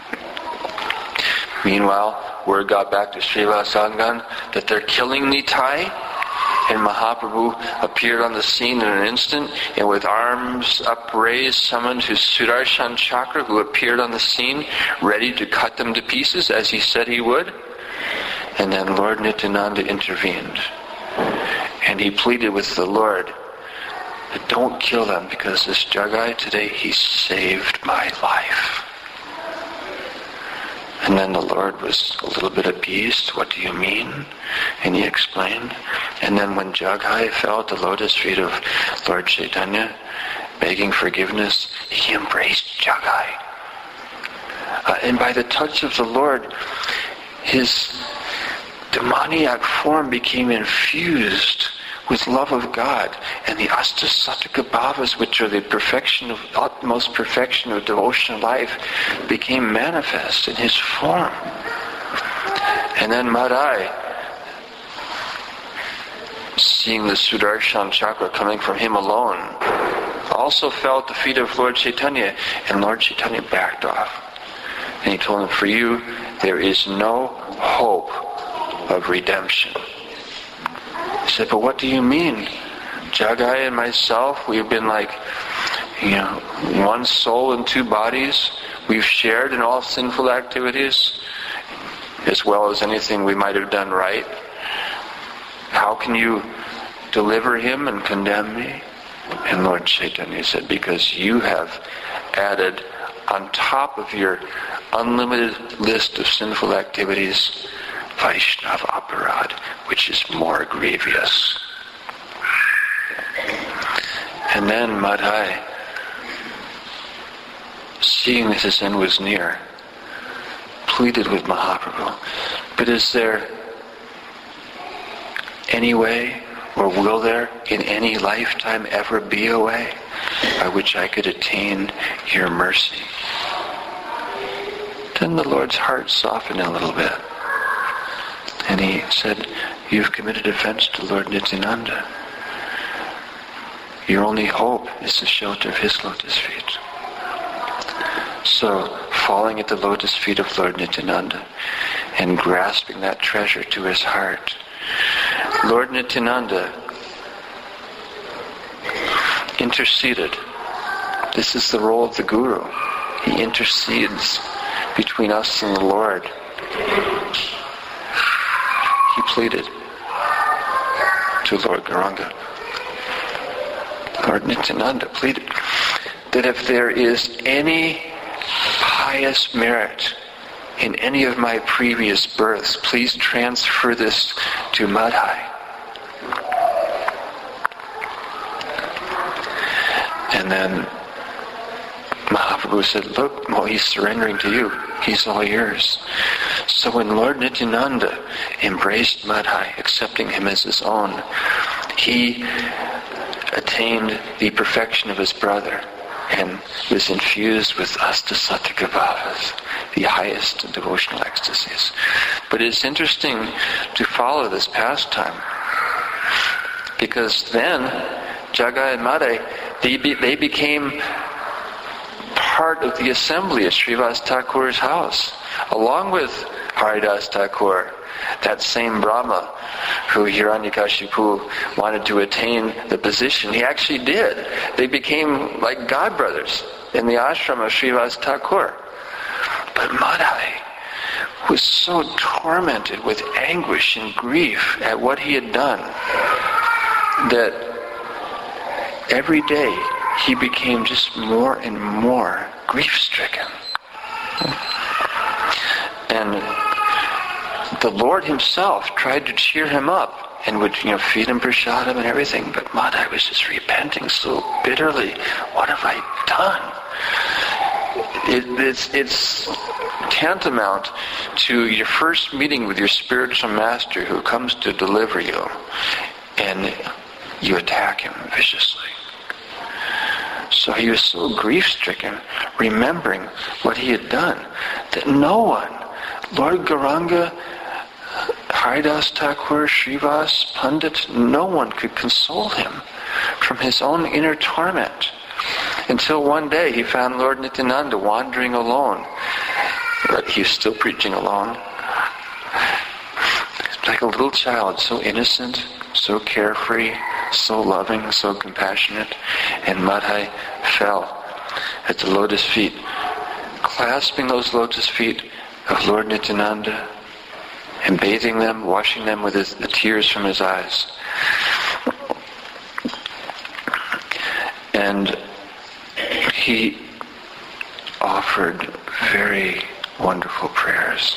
Meanwhile, word got back to Srivasangan that they're killing Nitai, and Mahaprabhu appeared on the scene in an instant, and with arms upraised summoned his Sudarshan Chakra, who appeared on the scene, ready to cut them to pieces as he said he would. And then Lord Nityananda intervened, and he pleaded with the Lord that don't kill them, because this Jagai today, he saved my life. And then the Lord was a little bit appeased. What do you mean? And he explained. And then when Jagai fell at the lotus feet of Lord Chaitanya, begging forgiveness, he embraced Jagai. And by the touch of the Lord, his demoniac form became infused with love of God, and the Astasattva Bhavas, which are the utmost perfection of devotional life, became manifest in his form. And then Madhai, seeing the Sudarshan Chakra coming from him alone, also fell at the feet of Lord Chaitanya, and Lord Chaitanya backed off. And he told him, for you, there is no hope of redemption. He said, but what do you mean? Jagai and myself, we've been like, one soul in two bodies. We've shared in all sinful activities, as well as anything we might have done right. How can you deliver him and condemn me? And Lord Chaitanya said, because you have added on top of your unlimited list of sinful activities, Vaishnava Aparad, which is more grievous. And then Madhai, seeing that his end was near, pleaded with Mahaprabhu, but is there any way, or will there in any lifetime ever be a way by which I could attain your mercy? Then the Lord's heart softened a little bit. And he said, you've committed offense to Lord Nityananda. Your only hope is the shelter of his lotus feet. So, falling at the lotus feet of Lord Nityananda and grasping that treasure to his heart, Lord Nityananda interceded. This is the role of the Guru. He intercedes between us and the Lord. He pleaded to Lord Gauranga. Lord Nityananda pleaded that if there is any pious merit in any of my previous births, please transfer this to Madhai. And then Mahaprabhu said, look, well, he's surrendering to you. He's all yours. So when Lord Nityananda embraced Madhai, accepting him as his own, he attained the perfection of his brother and was infused with Astasattva bhavas, the highest devotional ecstasies. But it's interesting to follow this pastime, because then Jagai and Madhai, they became part of the assembly at Srivas Thakur's house, along with Haridas Thakur, that same Brahma who Hiranyakashipu wanted to attain the position. He actually did. They became like godbrothers in the ashram of Srivas Thakur. But Madhai was so tormented with anguish and grief at what he had done that every day he became just more and more grief-stricken. And the Lord himself tried to cheer him up and would, feed him prasadam and everything, but Madhai was just repenting so bitterly. What have I done? It's tantamount to your first meeting with your spiritual master who comes to deliver you, and you attack him viciously. So he was so grief-stricken, remembering what he had done, that no one, Lord Gauranga, Haridas Thakur, Srivas, Pandit, no one could console him from his own inner torment. Until one day he found Lord Nityananda wandering alone. But he was still preaching alone. Like a little child, so innocent, so carefree, so loving, so compassionate. And Madhai fell at the lotus feet, clasping those lotus feet of Lord Nityananda and bathing them, washing them with the tears from his eyes. And he offered very wonderful prayers.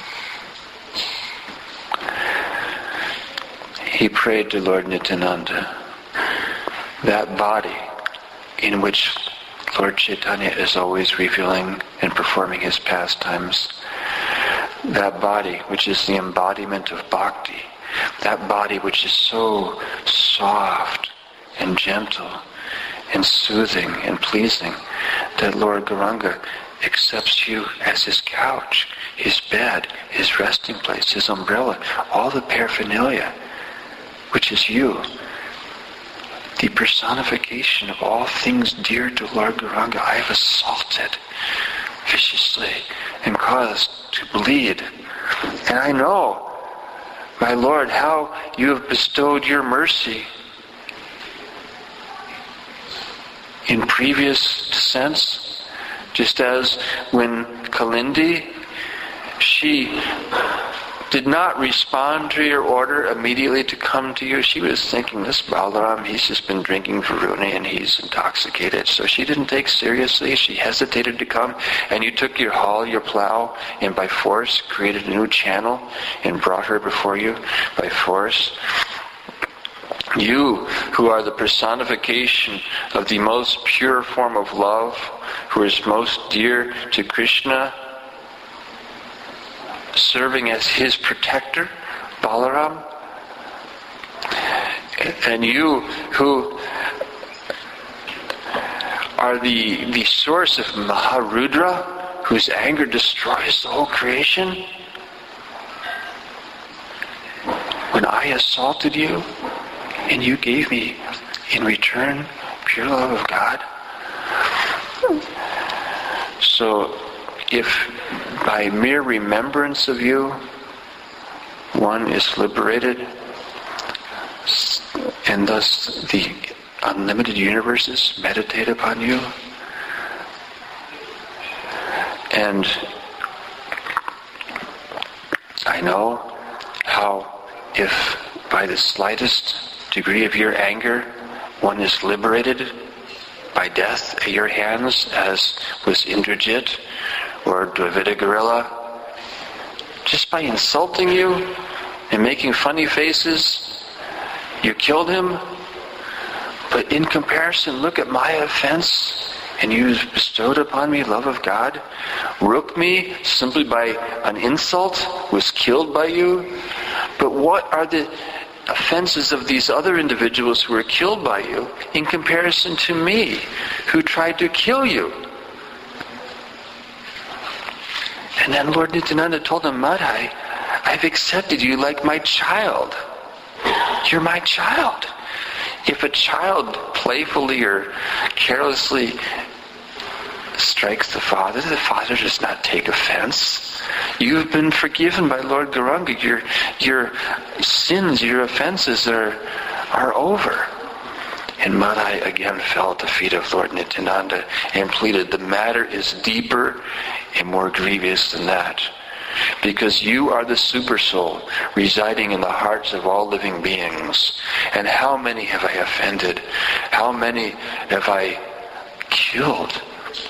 He prayed to Lord Nityananda, that body in which Lord Chaitanya is always revealing and performing his pastimes, that body which is the embodiment of bhakti, that body which is so soft and gentle and soothing and pleasing, that Lord Gauranga accepts you as his couch, his bed, his resting place, his umbrella, all the paraphernalia, which is you, the personification of all things dear to Lord Gauranga. I have assaulted viciously and caused to bleed. And I know, my Lord, how you have bestowed your mercy in previous descents, just as when Kalindi, she did not respond to your order immediately to come to you. She was thinking, this Balaram, he's just been drinking Varuni and he's intoxicated. So she didn't take seriously. She hesitated to come, and you took your hall, your plow, and by force created a new channel and brought her before you by force. You, who are the personification of the most pure form of love, who is most dear to Krishna, serving as his protector, Balaram, And you who are the source of Maharudra, whose anger destroys the whole creation, when I assaulted you and you gave me in return pure love of God. So if by mere remembrance of you one is liberated, and thus the unlimited universes meditate upon you, and I know how if by the slightest degree of your anger one is liberated by death at your hands, as was Indrajit or Dravida Gorilla, just by insulting you and making funny faces, you killed him. But in comparison, look at my offense, and you bestowed upon me love of God. Rukmi, simply by an insult, was killed by you. But what are the offenses of these other individuals who were killed by you in comparison to me, who tried to kill you? And then Lord Nityananda told him, Madhai, I've accepted you like my child. You're my child. If a child playfully or carelessly strikes the father does not take offense. You have been forgiven by Lord Gauranga. Your sins, your offenses are over. And Madhai again fell at the feet of Lord Nityananda and pleaded, the matter is deeper and more grievous than that. Because you are the super soul residing in the hearts of all living beings. And how many have I offended? How many have I killed?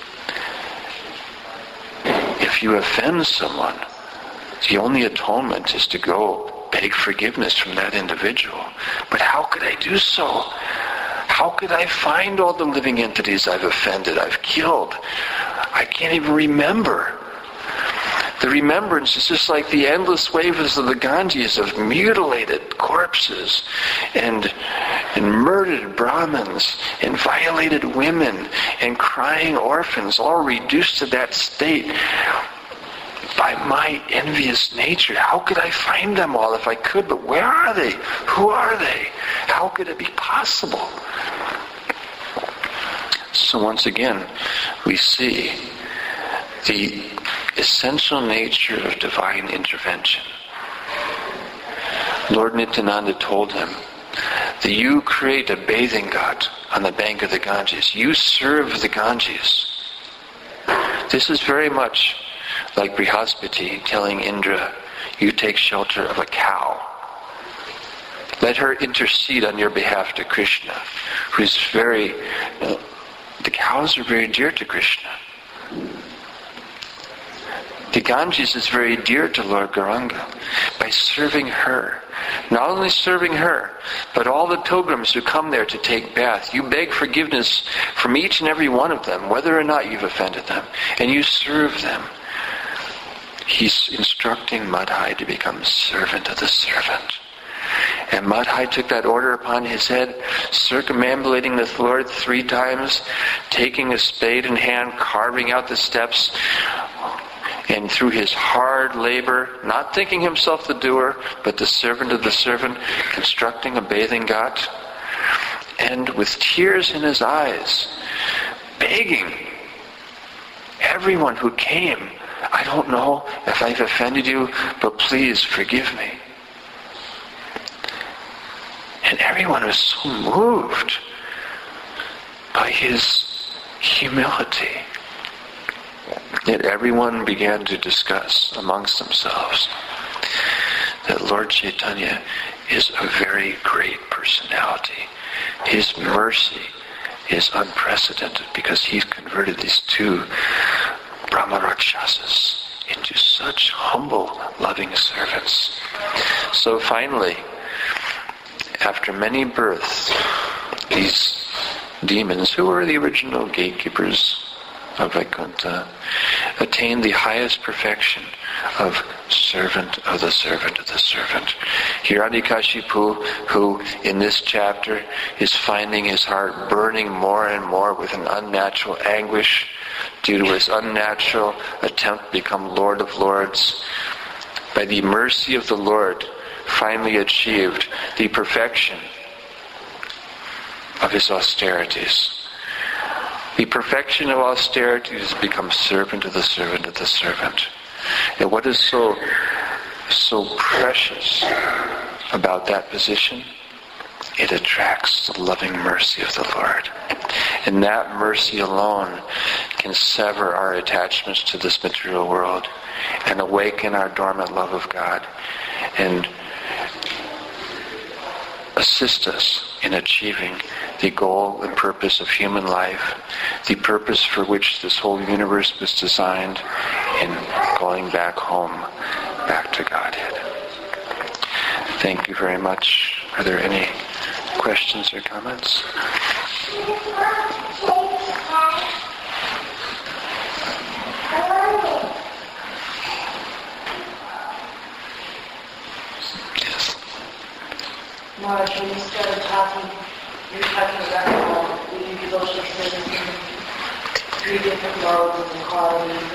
If you offend someone, the only atonement is to go beg forgiveness from that individual. But how could I do so? How could I find all the living entities I've offended, I've killed? I can't even remember. The remembrance is just like the endless waves of the Ganges of mutilated corpses and murdered Brahmins and violated women and crying orphans, all reduced to that state by my envious nature. How could I find them all if I could? But where are they? Who are they? How could it be possible? So once again, we see the essential nature of divine intervention. Lord Nityananda told him that you create a bathing ghat on the bank of the Ganges. You serve the Ganges. This is very much like Brihaspati telling Indra, you take shelter of a cow. Let her intercede on your behalf to Krishna, who's the cows are very dear to Krishna. The Ganges is very dear to Lord Gauranga. By serving her, not only serving her, but all the pilgrims who come there to take bath, you beg forgiveness from each and every one of them, whether or not you've offended them, and you serve them. He's instructing Madhai to become servant of the servant. And Madhai took that order upon his head, circumambulating the Lord 3 times, taking a spade in hand, carving out the steps, and through his hard labor, not thinking himself the doer, but the servant of the servant, constructing a bathing ghat, and with tears in his eyes, begging everyone who came, I don't know if I've offended you, but please forgive me. And everyone was so moved by his humility that everyone began to discuss amongst themselves that Lord Chaitanya is a very great personality. His mercy is unprecedented because he's converted these 2 Brahma Rakshasas into such humble, loving servants. So finally, after many births, these demons, who were the original gatekeepers of Vaikuntha, attained the highest perfection of servant of the servant of the servant. Hiranyakashipu, who in this chapter is finding his heart burning more and more with an unnatural anguish due to his unnatural attempt to become Lord of Lords, by the mercy of the Lord, finally achieved the perfection of his austerities. The perfection of austerities has become servant of the servant of the servant. And what is so precious about that position? It attracts the loving mercy of the Lord. And that mercy alone can sever our attachments to this material world and awaken our dormant love of God and assist us in achieving the goal and purpose of human life, the purpose for which this whole universe was designed, in going back home, back to Godhead. Thank you very much. Are there any questions or comments? Yes. Mark, when you started talking, you were talking about the devotional service in 3 different modes and qualities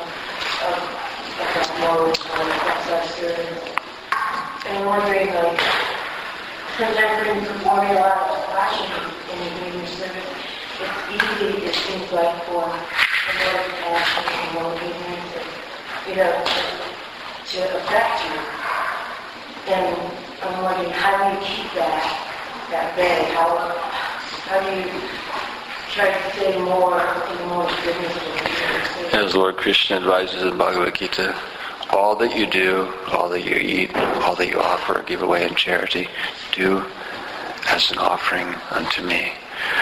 of modes of service. And I'm wondering, sometimes when you're performing a lot of passion in your service, it's easy, it seems like, for the Lord to have something more ignorance, to affect you. And I'm wondering, how do you keep that bay? How do you try to stay more in the more goodness? As Lord Krishna advises in Bhagavad Gita, all that you do, all that you eat, all that you offer, give away in charity, do as an offering unto me.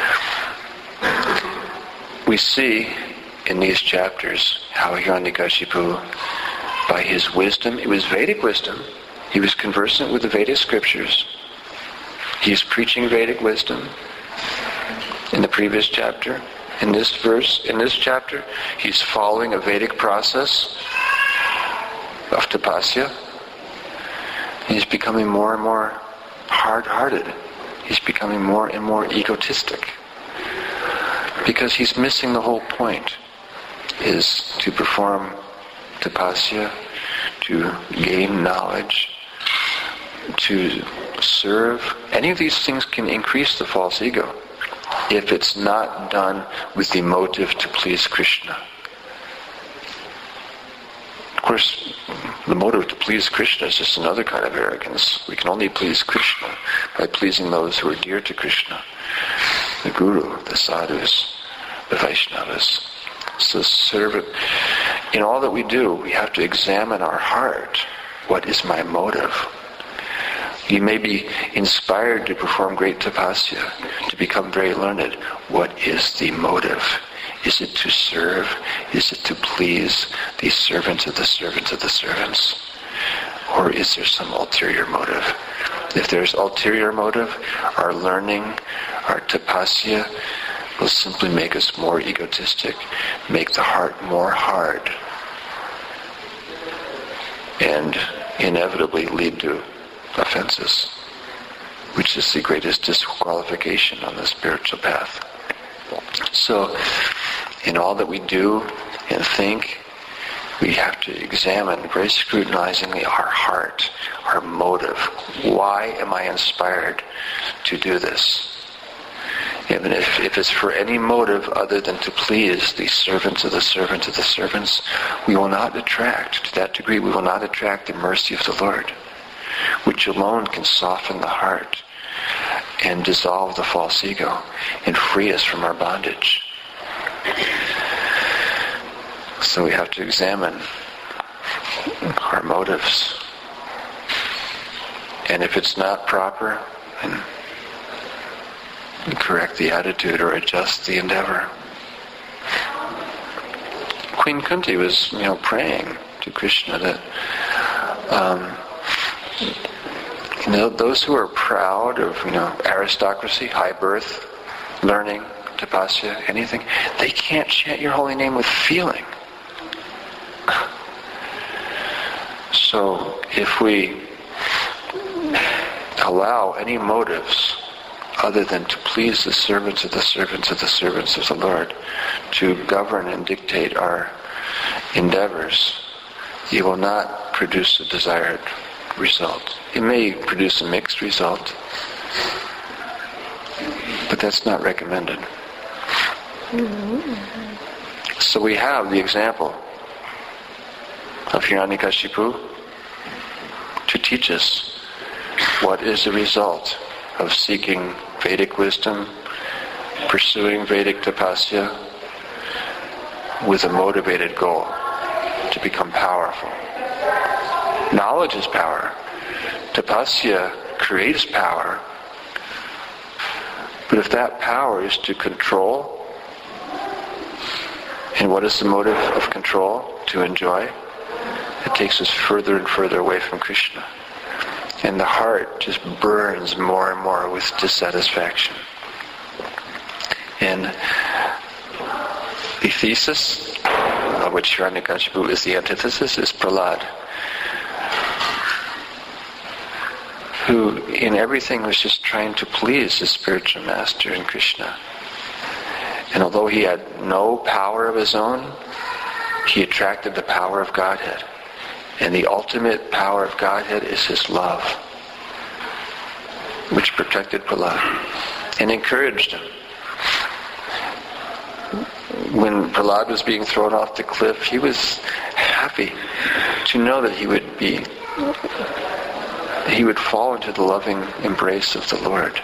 We see in these chapters how Hiranyakashipu, by his wisdom, it was Vedic wisdom, he was conversant with the Vedic scriptures. He's preaching Vedic wisdom in the previous chapter. In this verse, in this chapter, he's following a Vedic process of tapasya. He's becoming more and more hard-hearted. He's becoming more and more egotistic. Because he's missing the whole point, is to perform tapasya, to gain knowledge, to serve. Any of these things can increase the false ego if it's not done with the motive to please Krishna. Of course, the motive to please Krishna is just another kind of arrogance. We can only please Krishna by pleasing those who are dear to Krishna. The Guru, the Sadhus, the Vaishnavas. So servant. In all that we do, we have to examine our heart. What is my motive? You may be inspired to perform great tapasya, to become very learned. What is the motive? Is it to serve? Is it to please these servants of the servants of the servants? Or is there some ulterior motive? If there's ulterior motive, our learning, our tapasya, will simply make us more egotistic, make the heart more hard, and inevitably lead to offenses, which is the greatest disqualification on the spiritual path. So, in all that we do and think, we have to examine very scrutinizingly our heart, our motive. Why am I inspired to do this? Even if it's for any motive other than to please the servants of the servants of the servants, we will not attract, to that degree, we will not attract the mercy of the Lord, which alone can soften the heart and dissolve the false ego and free us from our bondage. So we have to examine our motives. And if it's not proper, then correct the attitude or adjust the endeavor. Queen Kunti was, praying to Krishna that those who are proud of, aristocracy, high birth, learning, tapasya, anything, they can't chant your holy name with feeling. So if we allow any motives other than to please the servants of the servants of the servants of the Lord to govern and dictate our endeavors, it will not produce the desired result. It may produce a mixed result, but that's not recommended. So we have the example of Hiranyakashipu to teach us what is the result of seeking Vedic wisdom, pursuing Vedic tapasya with a motivated goal to become powerful. Knowledge is power. Tapasya creates power. But if that power is to control, and what is the motive of control? To enjoy. It takes us further and further away from Krishna. And the heart just burns more and more with dissatisfaction. And the thesis, of which Hiranyakashipu is the antithesis, is Prahlad, who in everything was just trying to please his spiritual master in Krishna. And although he had no power of his own, he attracted the power of Godhead. And the ultimate power of Godhead is his love, which protected Prahlad and encouraged him. When Prahlad was being thrown off the cliff, he was happy to know that he would fall into the loving embrace of the Lord.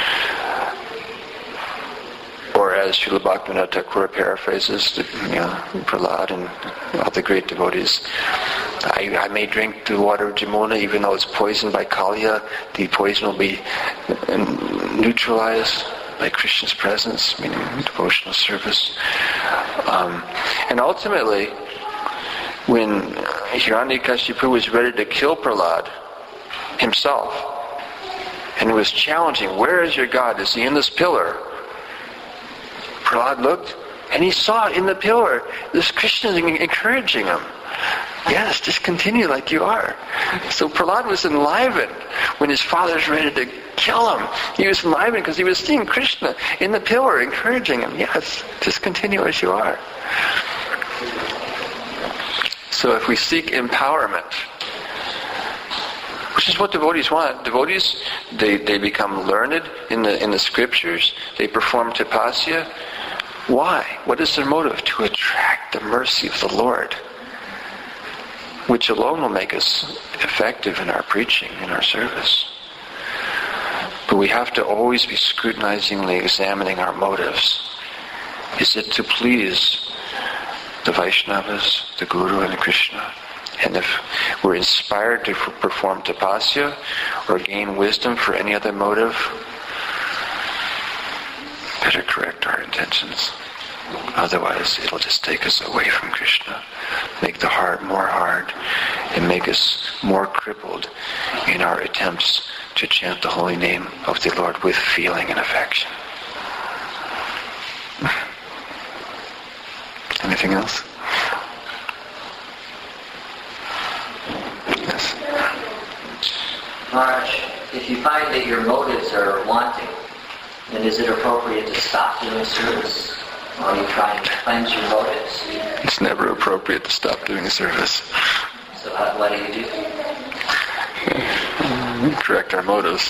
Or as Srila Bhaktivinoda Thakur paraphrases, Prahlad and all the great devotees, I may drink the water of Jamuna even though it's poisoned by Kaliya. The poison will be neutralized by Krishna's presence, meaning devotional service. And ultimately, when Hiranyakashipu was ready to kill Prahlad himself, and was challenging, where is your God? Is he in this pillar? Prahlad looked, and he saw in the pillar, this Krishna encouraging him. Yes, just continue like you are. So Prahlad was enlivened when his father's ready to kill him. He was enlivened because he was seeing Krishna in the pillar encouraging him. Yes, just continue as you are. So if we seek empowerment, which is what devotees want. Devotees, they become learned in the scriptures. They perform tapasya. Why? What is their motive? To attract the mercy of the Lord, which alone will make us effective in our preaching, in our service. But we have to always be scrutinizingly examining our motives. Is it to please the Vaishnavas, the Guru, and the Krishna? And if we're inspired to perform tapasya or gain wisdom for any other motive, better correct our intentions. Otherwise, it'll just take us away from Krishna, make the heart more hard, and make us more crippled in our attempts to chant the holy name of the Lord with feeling and affection. Anything else? Yes. Maharaj, if you find that your motives are wanting, then is it appropriate to stop doing service while you try and cleanse your motives? It's never appropriate to stop doing service. So what do you do? Correct our motives.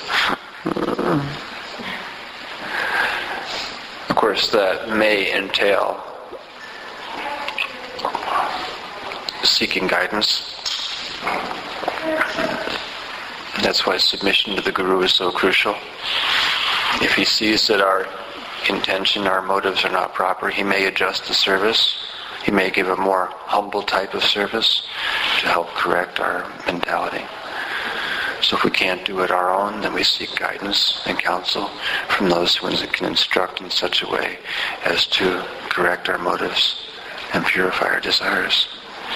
Of course, that may entail seeking guidance. That's why submission to the Guru is so crucial. If he sees that our intention, our motives are not proper, he may adjust the service. He may give a more humble type of service to help correct our mentality. So if we can't do it our own, then we seek guidance and counsel from those who can instruct in such a way as to correct our motives and purify our desires.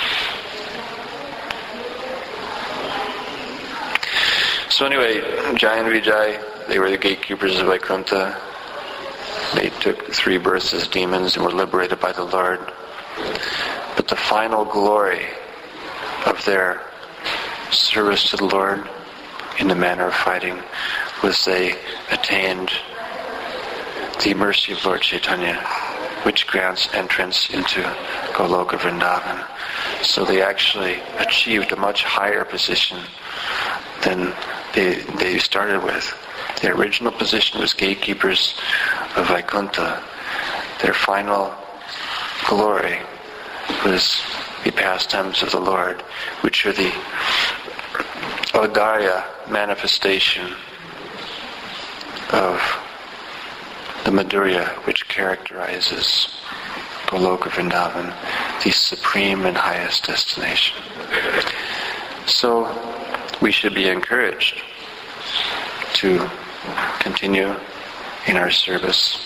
So anyway, Jai and Vijay, they were the gatekeepers of Vaikuntha. They took 3 births as demons and were liberated by the Lord. But the final glory of their service to the Lord in the manner of fighting was they attained the mercy of Lord Chaitanya, which grants entrance into Goloka Vrindavan. So they actually achieved a much higher position than they started with. Their original position was gatekeepers of Vaikuntha. Their final glory was the pastimes of the Lord, which are the Audarya manifestation of the Madhurya, which characterizes Goloka Vrindavan, the supreme and highest destination. So we should be encouraged to continue in our service,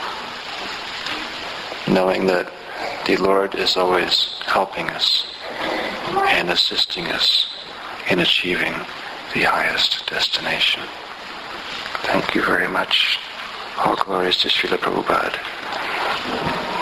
knowing that the Lord is always helping us and assisting us in achieving the highest destination. Thank you very much. All glories to Srila Prabhupada.